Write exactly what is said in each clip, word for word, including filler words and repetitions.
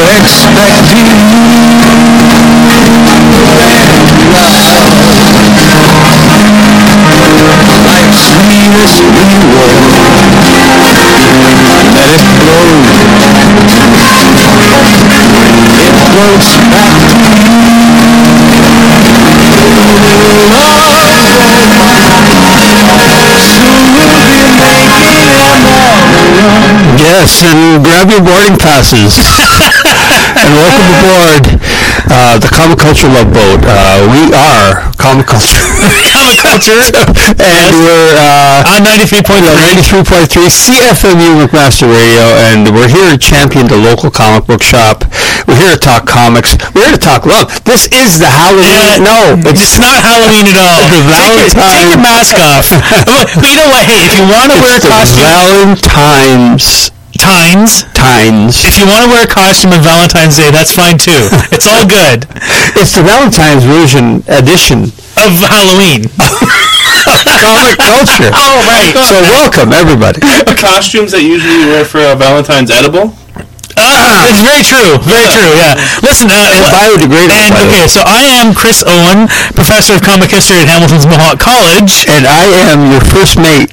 expecting life's sweetest reward. Let it flow. It floats back to you. Yes, and grab your boarding passes. And welcome aboard uh, the Comic Culture Love Boat. Uh, we are Comic Culture. Comic Culture. And we're uh, on ninety-three point three. ninety-three point three C F M U McMaster Radio, and we're here to champion the local comic book shop. We're here to talk comics. We're here to talk love. This is the Halloween. Yeah, no, it's, it's not Halloween at all. The Valentine. Take, take your mask off. But you know what? Hey, if you want to wear a costume, Valentine's. Times. Times. If you want to wear a costume on Valentine's Day, that's fine too. It's all good. It's the Valentine's version edition of Halloween. Comic culture. Oh, right. So welcome, everybody. The costumes that usually you wear for a Valentine's edible? Uh, it's very true. Very true, yeah. Listen, uh, it's biodegradable. And, okay, so I am Chris Owen, professor of comic history at Hamilton's Mohawk College. And I am your first mate,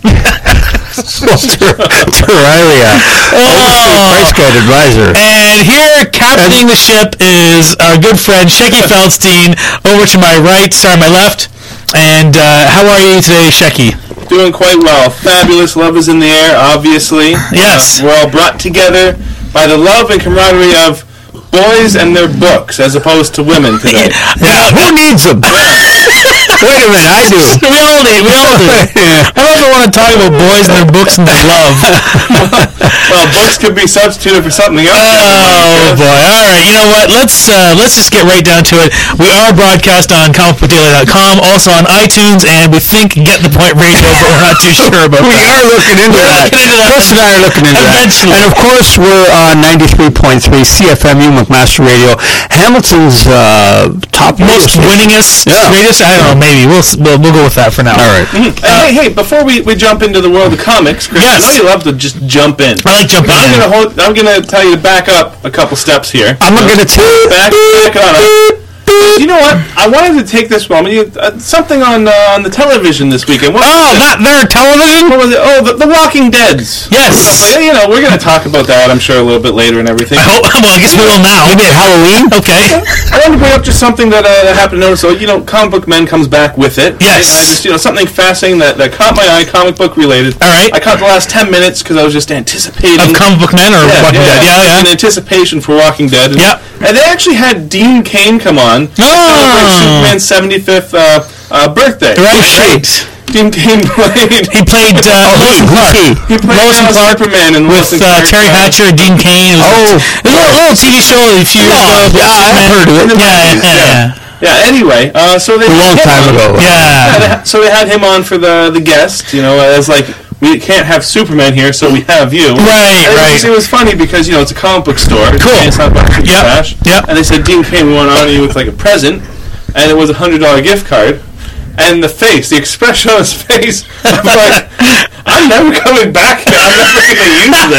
Walter Terralia, oh. Price Guide Advisor. And here, captaining and the ship, is our good friend, Shecky Feldstein, over to my right, sorry, my left. And uh, how are you today, Shecky? Doing quite well. Fabulous. Love is in the air, obviously. Yes. Uh, we're all brought together by the love and camaraderie of boys and their books, as opposed to women today. Yeah, who needs them? Wait a minute, I do. We all need, we all do. Yeah. I don't ever want to talk about boys and their books and their love. Well, books could be substituted for something else. Oh, boy. All right, you know what? Let's uh, let's just get right down to it. We are broadcast on comic book daily dot com, also on iTunes, and we think Get the Point Radio, but we're not too sure about we that. We are looking into we're that. Looking into that. Chris and I are looking into Eventually. that. And, of course, we're on ninety-three point three C F M U McMaster Radio, Hamilton's uh, top most winningest yeah. greatest. I don't know, maybe we'll, we'll we'll go with that for now. All right. Mm-hmm. Uh, hey, hey! Before we, we jump into the world of comics, Chris, yes. I know you love to just jump in. I like jumping. I'm in. gonna hold. I'm gonna tell you to back up a couple steps here. I'm not gonna tell you back back on up. You know what? I wanted to take this moment. You, uh, something on uh, on the television this weekend. What oh, not their television? What was it? Oh, the, the Walking Dead's. Yes. Like, you know, we're going to talk about that, I'm sure, a little bit later and everything. I hope. Well, I guess we will now. Maybe at Halloween? Okay. I wanted to bring up just something that, uh, that happened to notice. So, you know, Comic Book Men comes back with it. Yes. Right? I just, you know, something fascinating that, that caught my eye, comic book related. All right. I caught the last ten minutes because I was just anticipating. Of Comic Book Men or yeah, Walking yeah, Dead? Yeah, yeah. In anticipation for Walking Dead. And, yeah. And they actually had Dean Cain come on. Oh. Superman's seventy-fifth uh, uh, birthday. Right, right. Dean Cain played. He played uh, oh, Lois and Clark. He, he played Lois and Clark Superman and with uh, Terry Hatcher, Dean Cain. Oh, it was a little T V show a few years ago. Yeah, I've heard of it. Yeah, yeah, yeah. yeah. Yeah. Anyway, uh, so they a long time on. ago. Yeah. yeah they, so they had him on for the the guest. You know, as like. We can't have Superman here, so we have you. Right, and right. It was, it was funny because, you know, it's a comic book store. Cool. It's not about super yep. trash. Yep. And they said, Dean Cain, we want to honor you with, like, a present. And it was a one hundred dollars gift card. And the face, the expression on his face, I'm like, I'm never coming back here. I'm never going to use this.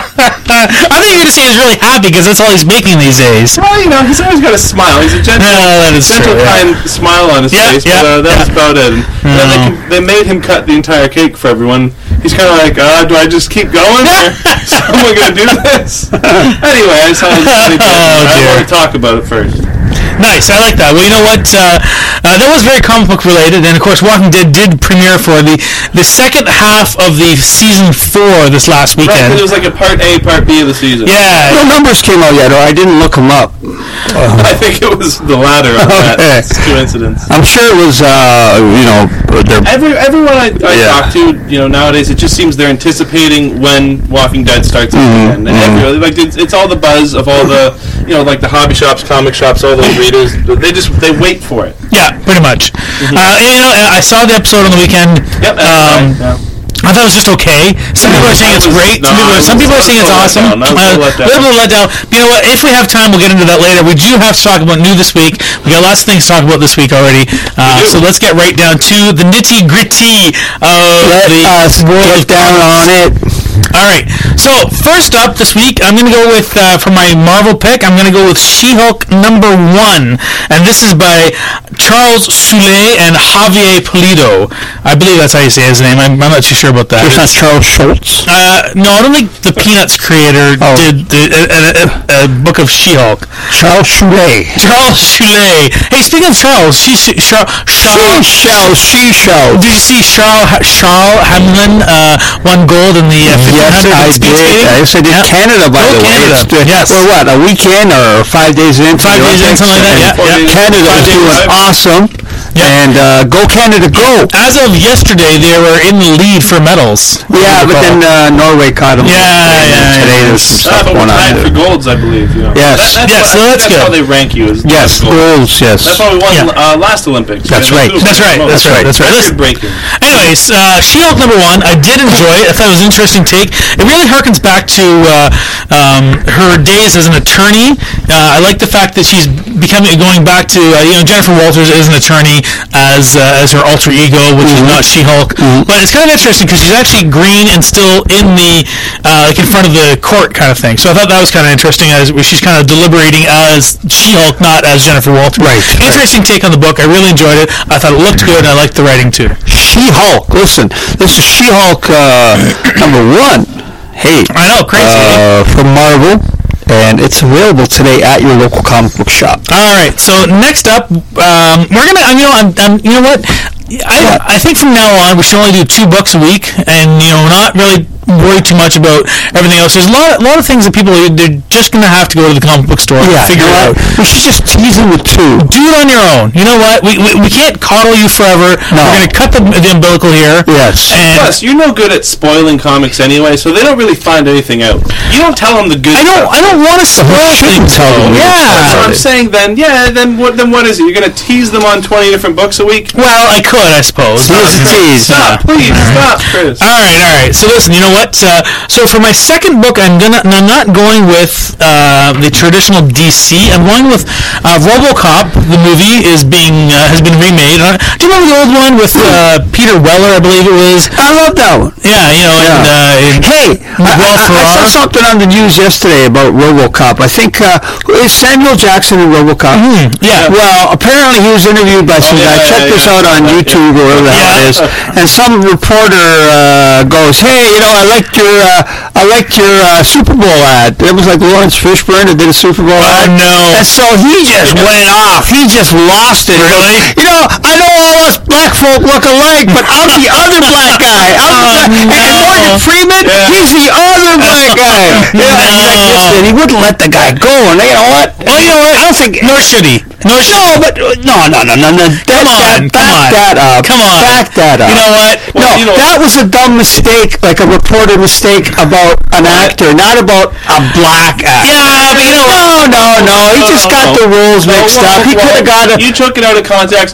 I think you're going to say he's really happy because that's all he's making these days. Well, you know, he's always got a smile. He's a gentle, no, that is gentle true, kind yeah. smile on his yeah, face, yeah, but uh, that's yeah. about it. And, no. uh, they, can, they made him cut the entire cake for everyone. He's kind of like, uh, do I just keep going? Or is someone going to do this? Anyway, I just thought it was funny. Oh, I dear. want to talk about it first. Nice, I like that. Well, you know what? Uh, uh, that was very comic book related, and of course, Walking Dead did premiere for the the second half of the season four this last weekend. Right, it was like a part A, part B of the season. Yeah. No numbers came out yet, or I didn't look them up. Uh, I think it was the latter of that. Okay. It's coincidence. I'm sure it was, uh, you know, Every everyone I, I yeah. talk to, you know, nowadays it just seems they're anticipating when Walking Dead starts up mm-hmm. again. And mm-hmm. every, like it's, it's all the buzz of all the, you know, like the hobby shops, comic shops, all those readers. They just they wait for it. Yeah, pretty much. Mm-hmm. Uh, you know, I saw the episode on the weekend. Yep. That's um, right. Yeah. I thought it was just okay. Some people are saying it's great. Some people, some people are saying it's awesome. A little bit of a letdown. But you know what? If we have time, we'll get into that later. We do have to talk about new this week. We got lots of things to talk about this week already. Uh, so let's get right down to the nitty gritty of Let the us world get down on it. All right. So first up this week, I'm going to go with uh, for my Marvel pick. I'm going to go with She-Hulk number one, and this is by Charles Soule and Javier Pulido. I believe that's how you say his name. I'm, I'm not too sure about that. It's not Charles Schultz. Uh, no, I don't think the Peanuts creator oh. did the, a, a, a book of She-Hulk. Charles Soule. Charles Soule. Hey, speaking of Charles, she, she, Charles, Charles, Charles, she show. Did you see Charles Charles Hamlin uh, won gold in the uh, yes, I did. Skating? Yes, I did. Yep. Canada, by Go the Canada. way. Yes. Well, what, a weekend or five days in? Five days in, something like that. Yeah, yeah. Canada is doing awesome. Yep. And uh, go Canada, go! As of yesterday, they were in the lead for medals. Yeah, but then uh, Norway caught them. Yeah, yeah, yeah. Today yeah. there's some stuff uh, going on for golds, I believe. You know. Yes, that, that's yes, what, so that's, that's good. how they rank you. Is yes, golds. Yes. That's how we won yeah. uh, last Olympics. That's right. That's right. That's right. That's right. Record breaking. Anyways, uh, She-Hulk number one. I did enjoy it. I thought it was an interesting take. It really harkens back to uh, um, her days as an attorney. Uh, I like the fact that she's becoming going back to uh, you know Jennifer Walters is an attorney as uh, as her alter ego, which mm-hmm. is not She-Hulk. Mm-hmm. But it's kind of interesting because she's actually green and still in the uh, like in front of the court kind of thing. So I thought that was kind of interesting as she's kind of deliberating as She-Hulk, not as Jennifer Walters. Right. Interesting take on the book. I really enjoyed it. I thought it looked good. And I liked the writing too. She-Hulk. Listen, this is She-Hulk uh, number one. Hey, I know, crazy. Uh, from Marvel. And it's available today at your local comic book shop. All right. So next up, um, we're gonna. You know, I'm, I'm, you know what? I, I think from now on we should only do two books a week, and you know, not really worry too much about everything else. There's a lot, a lot of things that people they're just gonna have to go to the comic book store yeah, and figure you know it out. We should just tease them with two. Do it on your own. You know what? We we, we can't coddle you forever. No. We're gonna cut the, the umbilical here. Yes. And plus, you're no good at spoiling comics anyway, so they don't really find anything out. You don't tell them the good. I don't. stuff. I don't want to spoil things. Tell them. Yeah. That's what I'm saying. Then, yeah. Then what? Then what is it? You're gonna tease them on twenty different books a week? Well, I could, I suppose. Here's a tease. Stop, please, stop, Chris. All right, all right. So listen, you know what? Uh, so for my second book, I'm gonna, I'm not going with uh, the traditional D C. I'm going with uh, RoboCop. The movie is being uh, has been remade. Uh, do you remember the old one with uh, Peter Weller? I believe it was. I love that one. Yeah, you know. Yeah. And, uh, and hey, I, I, I saw something on the news yesterday about RoboCop. I think uh, is Samuel Jackson in RoboCop. Mm, yeah. Well, apparently he was interviewed by some oh, yeah, guy. Yeah, Check yeah, this yeah, out on yeah, YouTube yeah. or whatever the hell Yeah. it is. And some reporter uh, goes, "Hey, you know, I liked your, uh, I liked your uh, Super Bowl ad." It was like Lawrence Fishburne that did a Super Bowl Oh, ad. no. And so he just went off. He just lost it. Really? You know, I know all us black folk look alike, but I'm the other black guy. I'm the black, Oh, and no. Morgan Freeman, Yeah. he's the other black guy. Yeah, No. and like this, and he wouldn't let the guy go. And you know what? Well, you know what? I don't think. Nor should he. Nor should No, but no, no, no, no, no. That, Come on, that, come back on. that up. Come on. Back that up. You know what? No, Well, you know- that was a dumb mistake, like a reporter mistake about an actor, not about a black actor. Yeah, but you know what? No, no, no. He No, just no, got no. the rules No, mixed well, up. He well, could have got it. You took it out of context.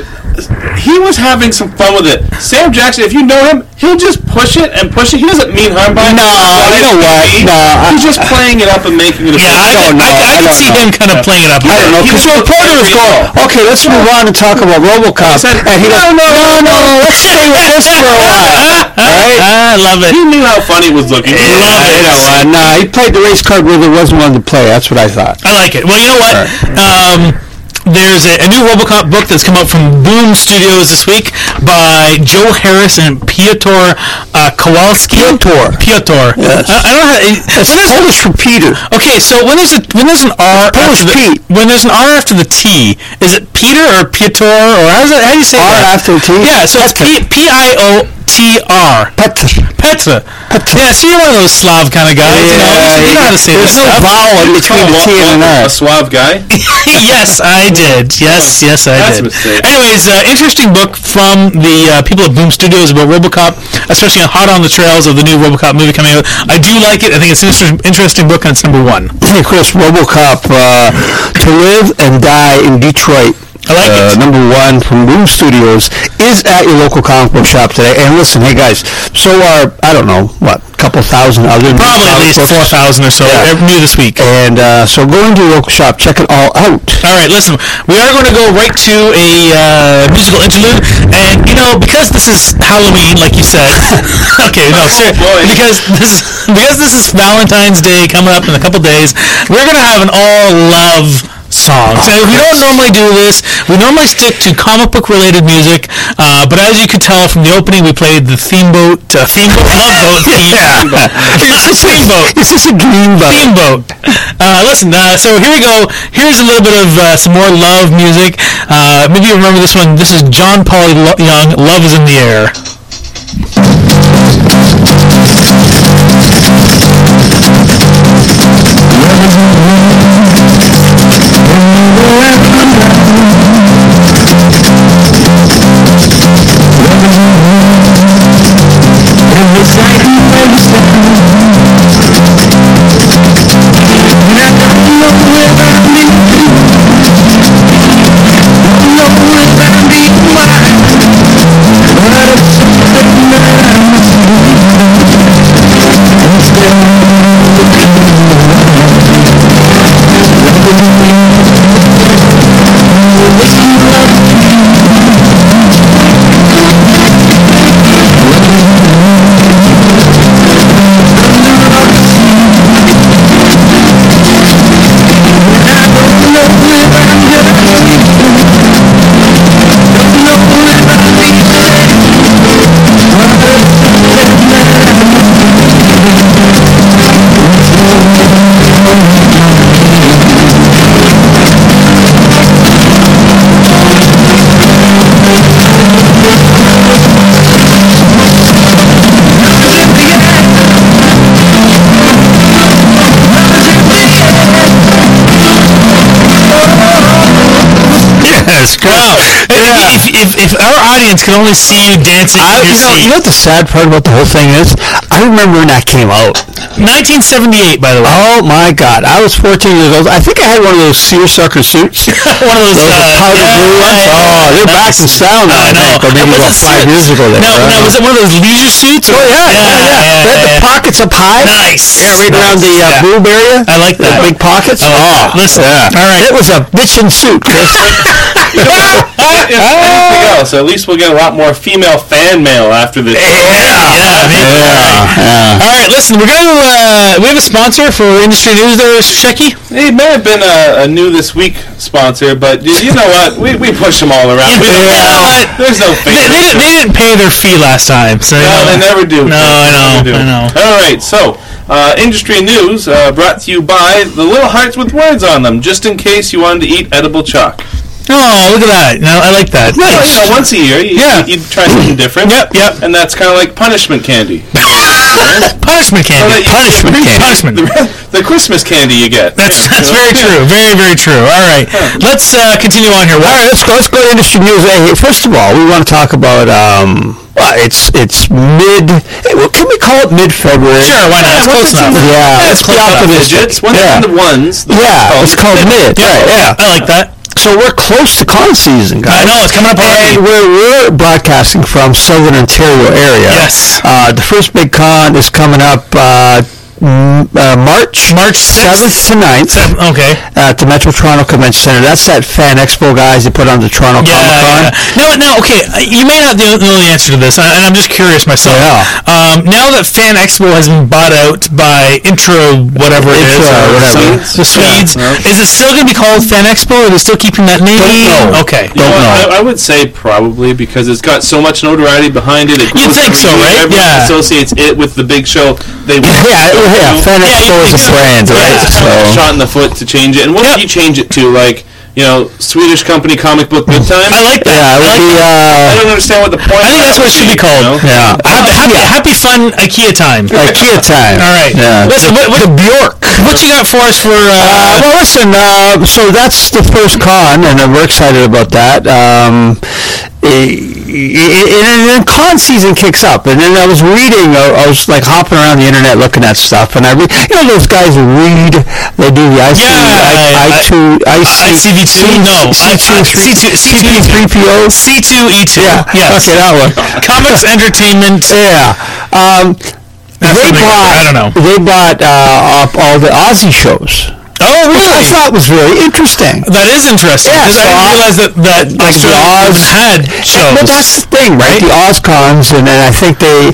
He was having some fun with it. Sam Jackson, if you know him, he'll just push it and push it. He doesn't mean harm by it. No, you know what? No, I- he's just playing it up and making it a Yeah, I, don't I, know. I, I I can don't see know. him kind of playing it up. I don't know, He because the was reporter was looking going, at okay, let's move on and talk about RoboCop. said, And he goes, no, no, no, let's stay with this for a while. Right? I love it. He knew how funny it was looking. He Yeah, loved you it. know what? Nah, he played the race card where there wasn't one to play. That's what I thought. I like it. Well, you know what? Um, there's a, a new RoboCop book that's come out from Boom Studios this week by Joe Harris and Piotr uh, Kowalski. Piotr. Piotr. Yes. I, I don't know. How, It's when there's, Polish for Peter. okay, so when there's a when there's an R Polish after the, Pete. when there's an R after the T, is it Peter or Piotr or how's it, how do you say R that? after the T? Yeah, so it's P P I O T R. Petr. Petra. Petra. Yeah, so you're one of those Slav kind of guys. you know, Yeah, you know how to say there's this no stuff. vowel in between the T and an A R. suave guy. Yes, I did. Yes, yes, I That's a did. mistake. Anyways, uh, interesting book from the uh, people at Boom Studios about RoboCop, especially on Hot on the Trails of the new RoboCop movie coming out. I do like it. I think it's an inter- interesting book, and it's number one. Hey, Chris, RoboCop, uh, to live and die in Detroit. I like uh, it. Number one from Boom Studios, is at your local comic book shop today. And listen, hey guys, so are, I don't know, what, a couple thousand other Probably at least four thousand or so Yeah. new this week. And uh, so go into your local shop, check it all out. All right, listen, we are going to go right to a uh, musical interlude, and you know, because this is Halloween, like you said. okay, no, sir, because this because this is Valentine's Day coming up in a couple days, we're going to have an all love song. So we don't normally do this. We normally stick to comic book related music, uh, but as you could tell from the opening, we played the theme boat, uh, theme boat, love boat theme. Yeah. It's a theme boat. It's just a green boat. Theme boat. Uh, listen, uh, so here we go. Here's a little bit of uh, some more love music. Uh, maybe you remember this one. This is John Paul Lo- Young, Love is in the Air. Wow. Yeah. If, if, if our audience could only see you dancing I, in your you, know, seat. you know what the sad part about the whole thing is? I remember when that came out. nineteen seventy-eight, by the way. Oh my God! I was fourteen years old. I think I had one of those seersucker suits. One of those, those uh, powder yeah, blue ones. yeah, yeah. Oh, they're back in style now. I know. think, or maybe Was about it five suit? years ago. They No, were. no, was it one of those leisure suits? Oh yeah, yeah, yeah. yeah, They had the yeah. pockets up high. Nice. Yeah, right around the uh, Yeah. boob area. I like The that. big pockets. I like oh, that. Listen, yeah. all right. It was a bitchin' suit, Chris. If anything else, at least we'll get a lot more female fan mail after this. Yeah, maybe. Yeah, yeah. All right, listen, we're going to, uh, we have a sponsor for industry news there, Shecky. It may have been a, a new this week sponsor, but you, you know what? We, we push them all around. We don't- Yeah. There's no They, they, didn't, they didn't pay their fee last time, so. No, they never do. No, I know, They never do. I know. All right, so uh, industry news uh, brought to you by the little hearts with words on them, just in case you wanted to eat edible chalk. Oh, look at that. No, I like that. Well, you know, once a year, you, Yeah. you, you try something different. Yep, yep. And that's kind of like punishment candy. Punishment candy. that you- Punishment candy. Punishment. The, the Christmas candy you get. That's Yeah, that's you know? very true. Very very true. All right, let's uh, continue on here. All right, let's go. Let's go to industry news. Hey, first of all, we want to talk about. Um, well, it's it's mid. Hey, well, can we call it mid February? Sure, why not? It's close enough. Yeah, let's be optimistic. Digits. When Yeah, the ones. The yeah, it's called mid. Right. Yeah. I like that. So we're close to con season, guys. I know, it's coming up already. And we're, we're broadcasting from Southern Ontario area. Yes. Uh, the first big con is coming up uh, m- uh, March March seventh to ninth Okay. at the Metro Toronto Convention Center. That's that Fan Expo, guys. They put on the Toronto Yeah, Comic Con. yeah. Now, now, okay, uh, you may not know know the answer to this, and I'm just curious myself. Yeah. Um, now that Fan Expo has been bought out by Intra, whatever it is, Intra, or whatever. the Swedes, Yeah. is it still going to be called Fan Expo, or are they still keeping that name? Don't know. Okay. You know Don't what, know. I, I would say probably because it's got so much notoriety behind it. It You'd goes think every so, year. right? Everyone Yeah. associates it with the big show. They Yeah, yeah, Fan Yeah, Expo you is a think so. brand, right? Yeah. So, shot in the foot to change it. And what Yep. do you change it to? Like, you know, Swedish company comic book good time? I like that. yeah, it I, would like be, I uh, don't understand what the point. I think that's what it should be called. yeah. happy, happy, happy fun IKEA time. IKEA time. All right. Yeah. Listen, what, what, the Bjork. what you got for us for... Uh, Uh, well, listen, uh, so that's the first con, and uh, we're excited about that. Um, and then con season kicks up, and then I was reading, uh, I was like hopping around the internet looking at stuff, and I read, you know, those guys who read They do the I C, Yeah, I, I, two, I I C V two? No. C two, C two, C two, three P O. C two E two. Yeah. Yes. Okay, that one. Comics Entertainment. Yeah. Um, That's they the big bought. one. I don't know. They bought uh, up all the Aussie shows. Oh, Which I really? thought was very interesting. That is interesting. Yeah, 'cause so I didn't I- realize that, that Like the Australia Oz even had shows. But that's the thing, right? The OzCons, and then I think they,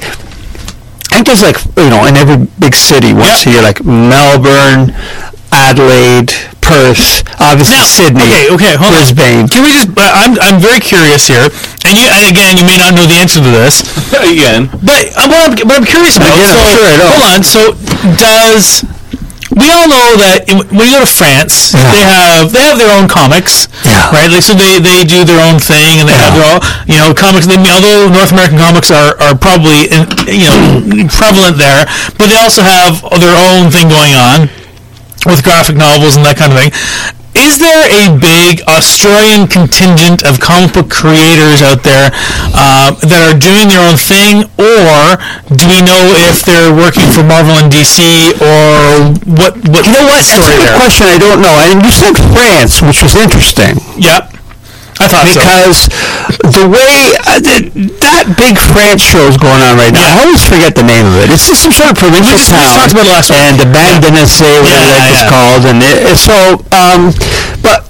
I think there's like, you know, in every big city once Yep. a year, like Melbourne, Adelaide, Perth, obviously Now, Sydney, okay, okay, hold on. Brisbane. Can we just? Uh, I'm I'm very curious here, and you and again you may not know the answer to this, Again. but uh, what I'm what I'm curious about. Again, so I'm sure I don't. hold on. So does we all know that in, when you go to France, Yeah. they have they have their own comics, Yeah. right? Like so they, they do their own thing, and they have Yeah. their own you know comics. They, although North American comics are, are probably in, you know prevalent there, but they also have their own thing going on with graphic novels and that kind of thing. Is there a big Australian contingent of comic book creators out there uh, that are doing their own thing, or do we know if they're working for Marvel and D C, or what? What You know what? That's a story good there? question. I don't know. And you said France, which was interesting. Yep, I thought so. Because the way uh, th- that big France show is going on right now, I always forget the name of it. It's just some sort of provincial just- we just town. talked about it last week. And the Bandanese, whatever Yeah, that is yeah. called, and it, it- so. Um, but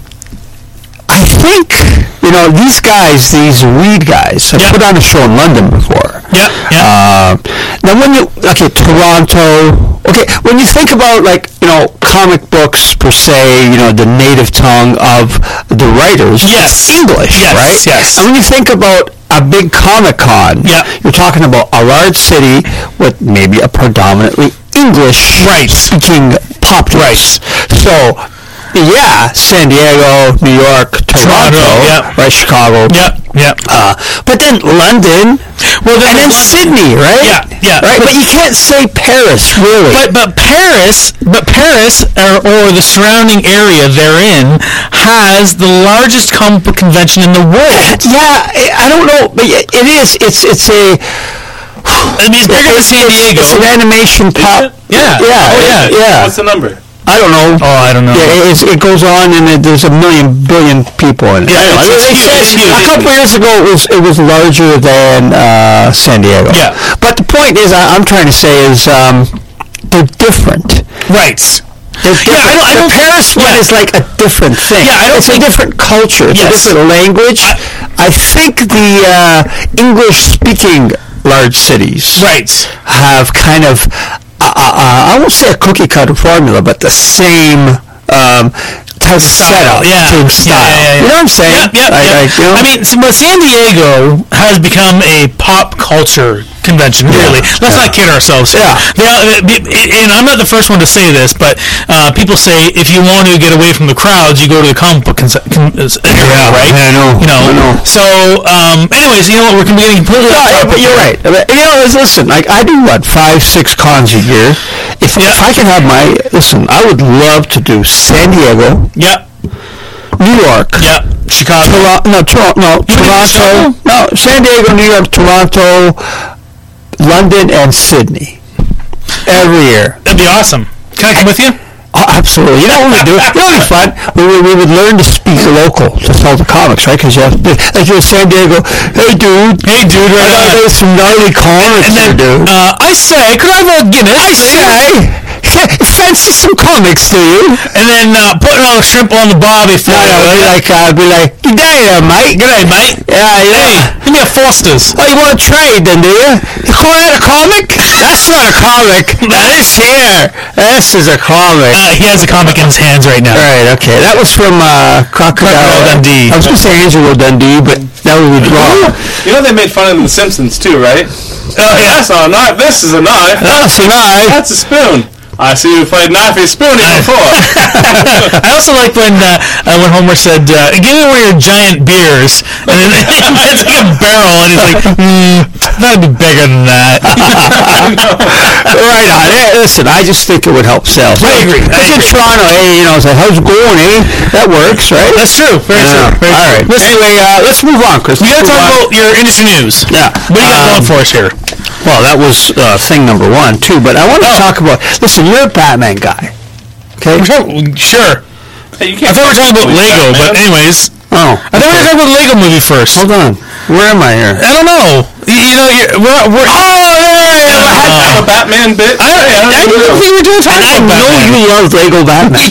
I think you know these guys, these weed guys, have Yeah. put on a show in London before. Yeah, yeah. Uh, now, when you okay, Toronto. Okay, when you think about like you know comic books per se, you know the native tongue of the writers, Yes. it's English, Yes, right? yes. And when you think about a big Comic Con, Yeah. you're talking about a large city with maybe a predominantly English Right. speaking populace. So. Yeah, San Diego, New York, Toronto, Toronto, yeah. right? Chicago. Yep, yep. Uh, but then London, Well, then and then London- Sydney, right? Yeah, yeah. Right, but, you can't say Paris, really. But but Paris, but Paris or, or the surrounding area therein has the largest comic book convention in the world. yeah, I I don't know, but it it is. It's it's a. I mean, it's bigger than San Diego. It's an animation pop. Yeah. Yeah. Oh, yeah. Yeah. What's the number? I don't know. Oh, I don't know. Yeah, it, it's, it goes on, and it, there's a million billion people in it. Yeah, I know. it's- They it's said huge. a couple years ago it was it was larger than uh, San Diego. Yeah. But the point is, I, I'm trying to say is um, they're different. Right. They're Yeah, I don't- I different. don't- the Paris one yeah. is like a different thing. Yeah, I don't it's think- a different culture. It's Yes. a different language. I, think the uh, English-speaking large cities Right. have kind of, uh, uh, I won't say a cookie-cutter formula, but the same um, type of setup, yeah. same style. Yeah, yeah, yeah. You know what I'm saying? Yeah, yeah, I, yeah. I, you know? I mean, so, but San Diego has become a pop culture convention, really. Let's yeah. not kid ourselves here. Yeah. They are, and I'm not the first one to say this, but uh, people say if you want to get away from the crowds, you go to the comic book con- con- area, Yeah, right? I know, You know. I know. So, um, anyways, you know what? We're getting completely No, off yeah, topic but you're here. right. I mean, You know, listen, like I do what five, six cons a year. If, Yeah. if I can have my listen, I would love to do San Diego, Yep. New York, Yep. Chicago. Toronto, no, Toronto, no, You wanna do Toronto, Chicago? no, San Diego, New York, Toronto, London, and Sydney every year. That'd be awesome. Can I come with you? Oh, absolutely. You know what we do? You know what would be fun? We, we, we would learn to speak local to sell the comics, right? Because you have to, like you're in San Diego, hey dude, Hey, dude, I right got on. there's some gnarly comics And then, here, dude. uh, I say, could I have a Guinness? I say, fancy some comics, do you? And then uh, putting all the shrimp on the barbie for No, you. no, I'd be like, uh, I'd be like, good day there, mate. G'day, mate. Yeah, yeah. Give me a Foster's. Oh, you want to trade then, do you? You call that a comic? That's not a comic. That is here. This is a comic. Uh, he has a comic in his hands right now. Right, okay. That was from uh, Crocodile Crocodile Dundee. I was going to say Angelo Dundee, but that would be wrong. You know they made fun of The Simpsons too, right? Oh, yeah. That's not a knife. This is a knife. That's a knife. That's a spoon. I see you played knifey spoony before. I also like when uh, uh, when Homer said, uh, "Give me one of your giant beers," and then it's like a barrel, and he's like, mm, "That'd be bigger than that." Right on. Hey, listen, I just think it would help sell. I agree. I It's in agree. Toronto, hey, you know, it's like, how's it going, eh? That works, right? That's true. Very Yeah. true. Very All true. right. Listen, Anyway, uh, let's move on, Chris. we gotta Let's talk move on. about your industry news. Yeah. What do you got Um, going for us here? Well, that was uh, thing number one, too. But I want to Oh. talk about, listen, you're a Batman guy. Okay. We're talking- Sure. Hey, you I can't thought we were talking about believe Lego, that, but man. anyways. Oh. I thought we were talking about the Lego movie first. Hold on. Where am I here? I don't know. You, you know, you're, we're, we're... Oh, yeah, yeah, I yeah. have a Batman bit. I, I, I, I didn't think we were doing And talking I about know Batman. you love Lego Batman.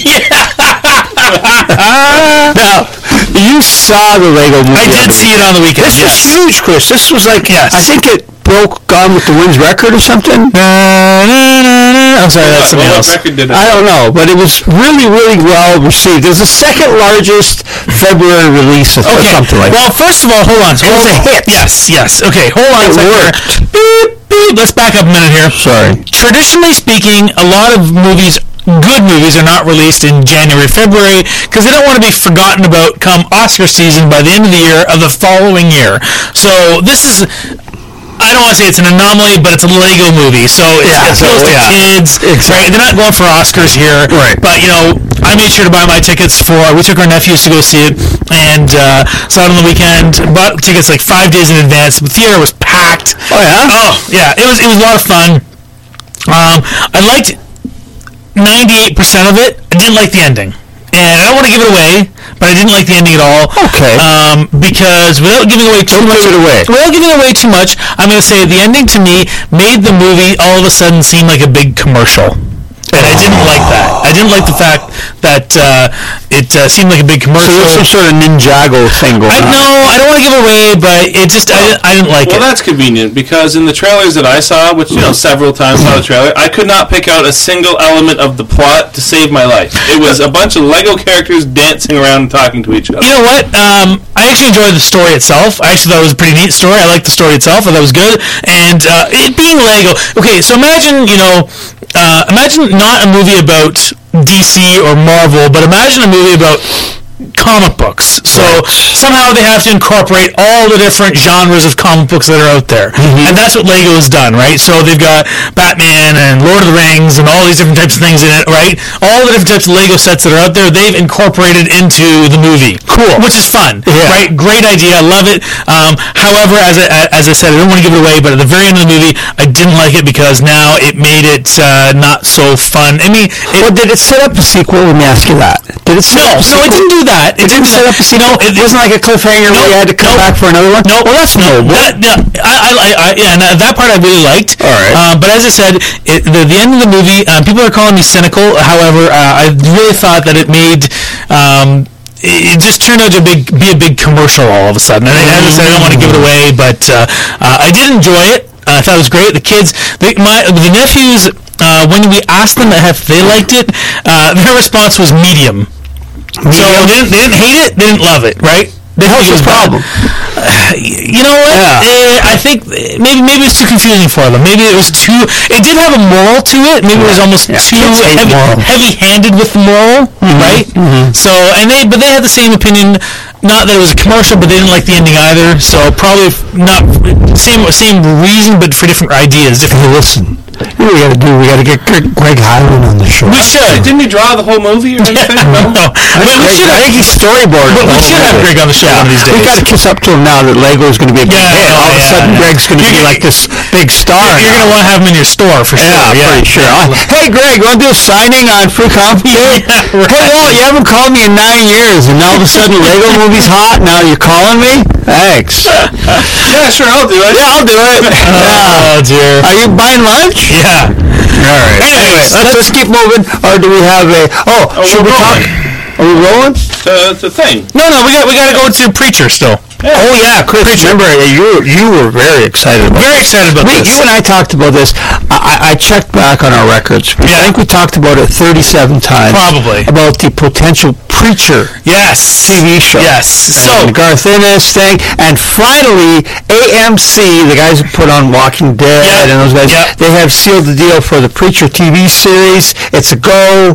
Now, you saw the Lego movie. I did believe. see it on the weekend. This yes. was huge, Chris. This was like, Yes. I think it broke Gone with the Wind's record or something. Na, na, na, na. I'm sorry, What, that's something what else. record did it? I don't know, but it was really, really well received. It was the second largest February release of Okay. something like Well, first of all, hold on. It was a hit. Yes, yes. Okay, hold on It a second. worked. Beep, beep. Let's back up a minute here. Sorry. Traditionally speaking, a lot of movies, good movies, are not released in January, February, because they don't want to be forgotten about come Oscar season by the end of the year of the following year. So this is... I don't want to say it's an anomaly, but it's a Lego movie, so it's, Yeah, it so, appeals to yeah. kids, Exactly. right? They're not going for Oscars here, Right. But you know, I made sure to buy my tickets for. We took our nephews to go see it, and uh, saw it on the weekend. Bought tickets like five days in advance. The theater was packed. Oh, yeah? Oh yeah, it was it was a lot of fun. Um, I liked ninety-eight percent of it. I didn't like the ending. And I don't want to give it away, but I didn't like the ending at all. Okay. Um, because without giving away too Don't much, give it away. without giving away too much, I'm going to say the ending to me made the movie all of a sudden seem like a big commercial. And I didn't like that. I didn't like the fact that uh, it uh, seemed like a big So commercial. there's some sort of Ninjago thing going I on. know, I don't want to give it away, but it just, I, I didn't like Well, it. that's convenient because in the trailers that I saw, which you know several times saw the trailer, I could not pick out a single element of the plot to save my life. It was a bunch of Lego characters dancing around and talking to each other. You know what? Um, I actually enjoyed the story itself. I actually thought it was a pretty neat story. I liked the story itself. I thought it was good. And uh, it being Lego. Okay, so imagine, you know, uh, imagine not a movie about D C or Marvel, but imagine a movie about comic books. So somehow they have to incorporate all the different genres of comic books that are out there. And that's what Lego has done, right? So they've got Batman and Lord of the Rings and all these different types of things in it, right? All the different types of Lego sets that are out there, they've incorporated into the movie. Cool. Which is fun, Yeah. right? Great idea. I love it. Um, however, as I, as I said, I don't want to give it away, but at the very end of the movie, I didn't like it because now it made it uh, not so fun. I mean, it, Well, did it set up a sequel? Let me ask you that. Did it set no, up a no, sequel? it didn't do that. It, It didn't set up a sequel? No, it wasn't like a cliffhanger where you had to come Nope. back for another one? No, Well, that's no. noble. That, yeah, I, I, I, yeah, and that part I really liked. All right. Uh, but as I said, it, the, the end of the movie, um, people are calling me cynical. However, uh, I really thought that it made. Um, it just turned out to big, be a big commercial all of a sudden. And as I said, I don't want to give it away, but uh, uh, I did enjoy it. Uh, I thought it was great. The kids, they, my the nephews, uh, when we asked them if they liked it, uh, their response was medium. So they didn't, they didn't hate it, they didn't love it, right? They What's think it the was bad. problem? Uh, you know what? Yeah. Uh, I think maybe maybe it's too confusing for them. Maybe it was too. It did have a moral to it. Maybe it was almost Yeah, too kids hate heavy, moral. heavy-handed with the moral, right? So and they but they had the same opinion. Not that it was a commercial, but they didn't like the ending either. So probably f- not same same reason, but for different ideas. Different. Hey, listen. You know what we gotta do? We gotta get Greg, Greg Highland on the show. We should. Didn't he draw the whole movie or anything? No, No. I mean, we Greg, should I have. think he's storyboarded. But we the whole should have movie. Greg on the show one of these We days. gotta kiss up to him now that Lego is gonna be a big Yeah, hit. no, All of a yeah, sudden, yeah. Greg's gonna You're be gonna- like this big star. You're now. gonna want to have him in your store for sure. Yeah, Yeah, pretty sure. Uh, hey, Greg, want to do a signing on Free Coffee? Yeah, right. Hey, Walt, you haven't called me in nine years, and now all of a sudden Lego movie's hot. Now you're calling me? Thanks. Yeah, sure, I'll do it. Yeah, I'll do it. Oh dear. Are you buying lunch? Yeah. All right. Anyway, let's, let's keep moving. Or do we have a? Oh, Oh, should we're we talk? rolling. Are we rolling? The, the thing. No, no, we got we got to go to Preacher still. Oh yeah, Chris. Remember, uh, you you were very excited about Very this. excited about we, this. You and I talked about this. I, I checked back on our records. Yeah. I think we talked about it thirty-seven times. Probably. About the potential Preacher Yes. T V show. Yes. So And Garth Ennis thing, and finally A M C, the guys who put on Walking Dead Yep. and those guys, Yep. they have sealed the deal for the Preacher T V series. It's a go.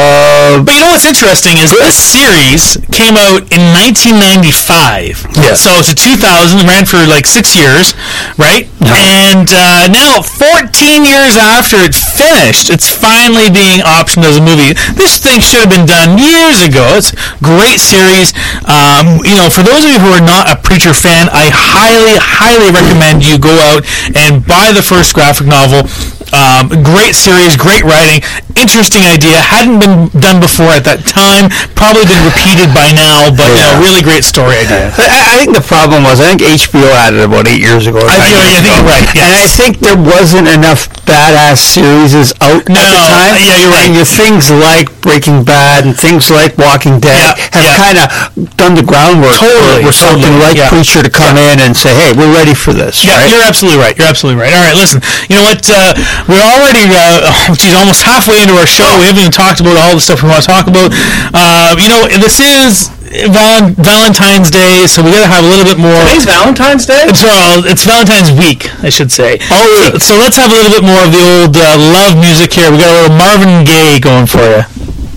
Uh, But you know what's interesting is this series came out in nineteen ninety-five. Yeah. So it's a two thousand, ran for like six years, right? And uh, now, fourteen years after it finished, it's finally being optioned as a movie. This thing should have been done years ago. It's a great series. Um, you know, for those of you who are not a Preacher fan, I highly, highly recommend you go out and buy the first graphic novel. Um, great series, great writing. interesting idea. Hadn't been done before at that time. Probably been repeated by now, but you know, really great story idea. I, I think the problem was, I think H B O had it about eight years ago. I, yeah, I think you're right. Yes. And I think there wasn't enough badass series out No, at the time. yeah, you're right. And your things like Breaking Bad and things like Walking Dead Yeah, have yeah. kind of done the groundwork Totally, for, for something totally, like yeah. Preacher to come in and say, hey, we're ready for this. Yeah, right? you're absolutely right. You're absolutely right. All right, listen. You know what? Uh, we're already, uh, oh, geez, almost halfway into our show. We haven't even talked about all the stuff we want to talk about. Uh, you know, this is Val- Valentine's Day, so we got to have a little bit more. Today's Valentine's Day? It's, well, it's Valentine's week, I should say. Oh, so, so let's have a little bit more of the old uh, love music here. We got a little Marvin Gaye going for you.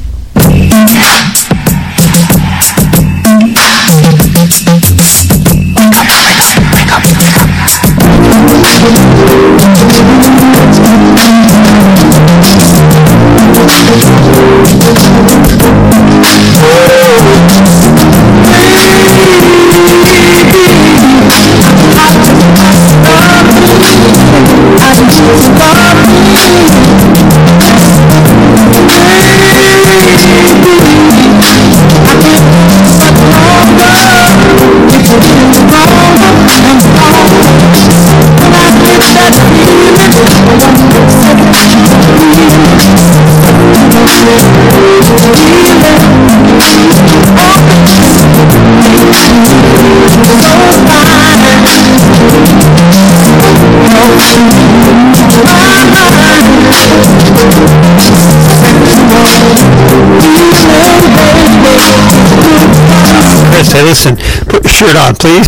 Hey, listen, put your shirt on, please.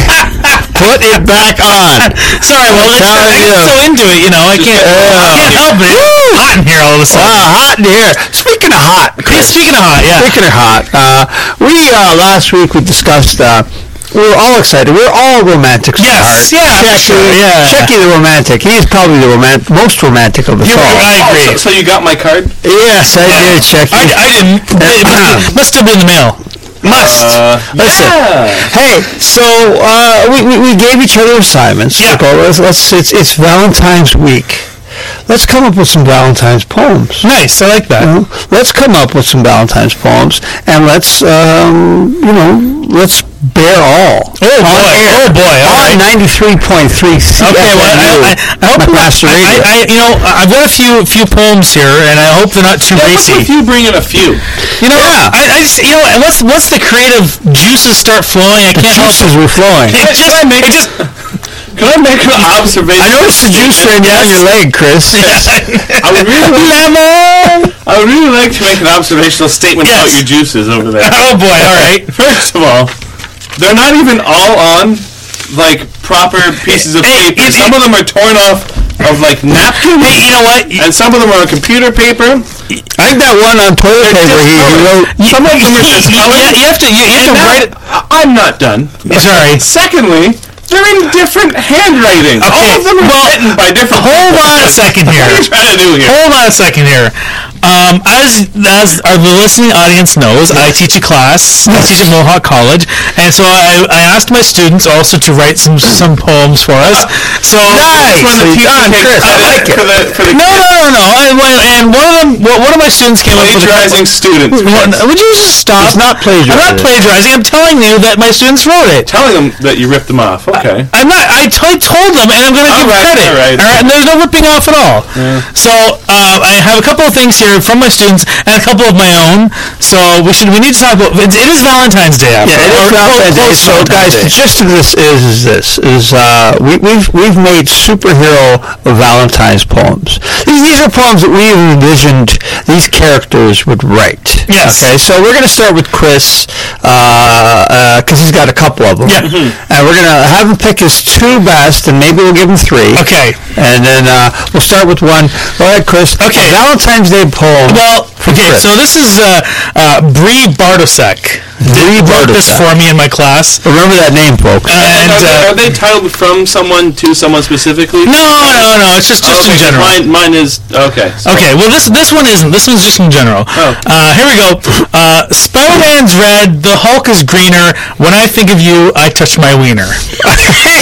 Put it back on. Sorry, well, it's, I you. get so into it, you know, I can't, I can't help it. It's hot in here all of a sudden. Wow, hot in here. Speaking of hot, Yeah, Chris, speaking of hot, yeah. Speaking of hot, uh, we uh, last week we discussed. Uh, we were all excited. We were all romantics. Yes, at heart. yeah, for Shecky, sure, yeah. Shecky the romantic. He's probably the roman- most romantic of us You're all. right, I agree. Oh, so, so you got my card? Yes, I did, Shecky. I, I didn't. It must, must have been in the mail. Must. Uh, Listen. yeah. Hey, so uh, we, we we gave each other assignments. Yeah. Like, oh, let's, let's it's it's Valentine's week. Let's come up with some Valentine's poems. Nice, I like that. You know, let's come up with some Valentine's poems, and let's, um, you know, let's bear all. Oh, boy. Oh, boy. All On right. ninety-three point three C F M U. Okay, well, I, I, I hope McMaster I, Radio. I, I, you know, I've got a few few poems here, and I hope they're not too Yeah, what's racy. with you bring in a few? You know, Yeah. I, I just, you know, once once the creative juices start flowing, I The can't help juices it. were flowing. It just, Can I make- it just, Can I make an observation? I noticed the juice right down your leg, Chris. I would really like, lemon. I would really like to make an observational statement Yes. about your juices over there. Oh boy! All right. First of all, they're not even all on like proper pieces of Hey, paper. it- Some of them are torn off of like napkins, Hey, you know what? and some of them are on computer paper. I think that one on toilet paper he, he wrote. Some of them are You, discolored. you have to. You, you have to And now- write it. I'm not done. Sorry. Secondly, they're in different handwriting. Okay, All of them are well, written by different Hold people. on a second here. What are you trying to do here? Hold on a second here. Um, as as our, the listening audience knows, I teach a class. I teach at Mohawk College, and so I, I asked my students also to write some some poems for us. So Nice. When the So you teacher got takes Chris. I credit like it. For the, for the no, no, no, no. And, when- and one of them, well, one of my students came up with a plagiarizing students. Well, would you just stop? It's not plagiarizing. I'm not plagiarizing. I'm telling you that my students wrote it. Telling them that you ripped them off. Okay. I'm not. I, t- I told them, and I'm going to give All right, credit. all right. And there's no ripping off at all. So uh, I have a couple of things here from my students and a couple of my own. So we should. We need to talk about. It, it is Valentine's Day. After, Yeah, it or is Valentine's Day. close to So, Valentine's guys, Day. the gist of this is is this is uh, we, we've we've made superhero Valentine's poems. These, these are poems that we envisioned these characters would write. Yes. Okay, so we're gonna start with Chris because uh, uh 'cause he's got a couple of them. Yeah. And we're gonna have him pick his two best, and maybe we'll give him three. Okay. And then uh, we'll start with one. Go ahead, Chris. Okay. A Valentine's Day poem. Well, for okay. Chris. So this is uh, uh, Bree Bartosek. Bree wrote this Bartosek. for me in my class. Remember that name, folks. And are, they, uh, are they titled from someone to someone specifically? no, no, no. It's just just Okay, in general. Mine, mine is okay. so- Okay, well this this one isn't. This one's just in general. Oh. Uh, here we go. Uh, Spider-Man's red. The Hulk is greener. When I think of you, I touch my wiener.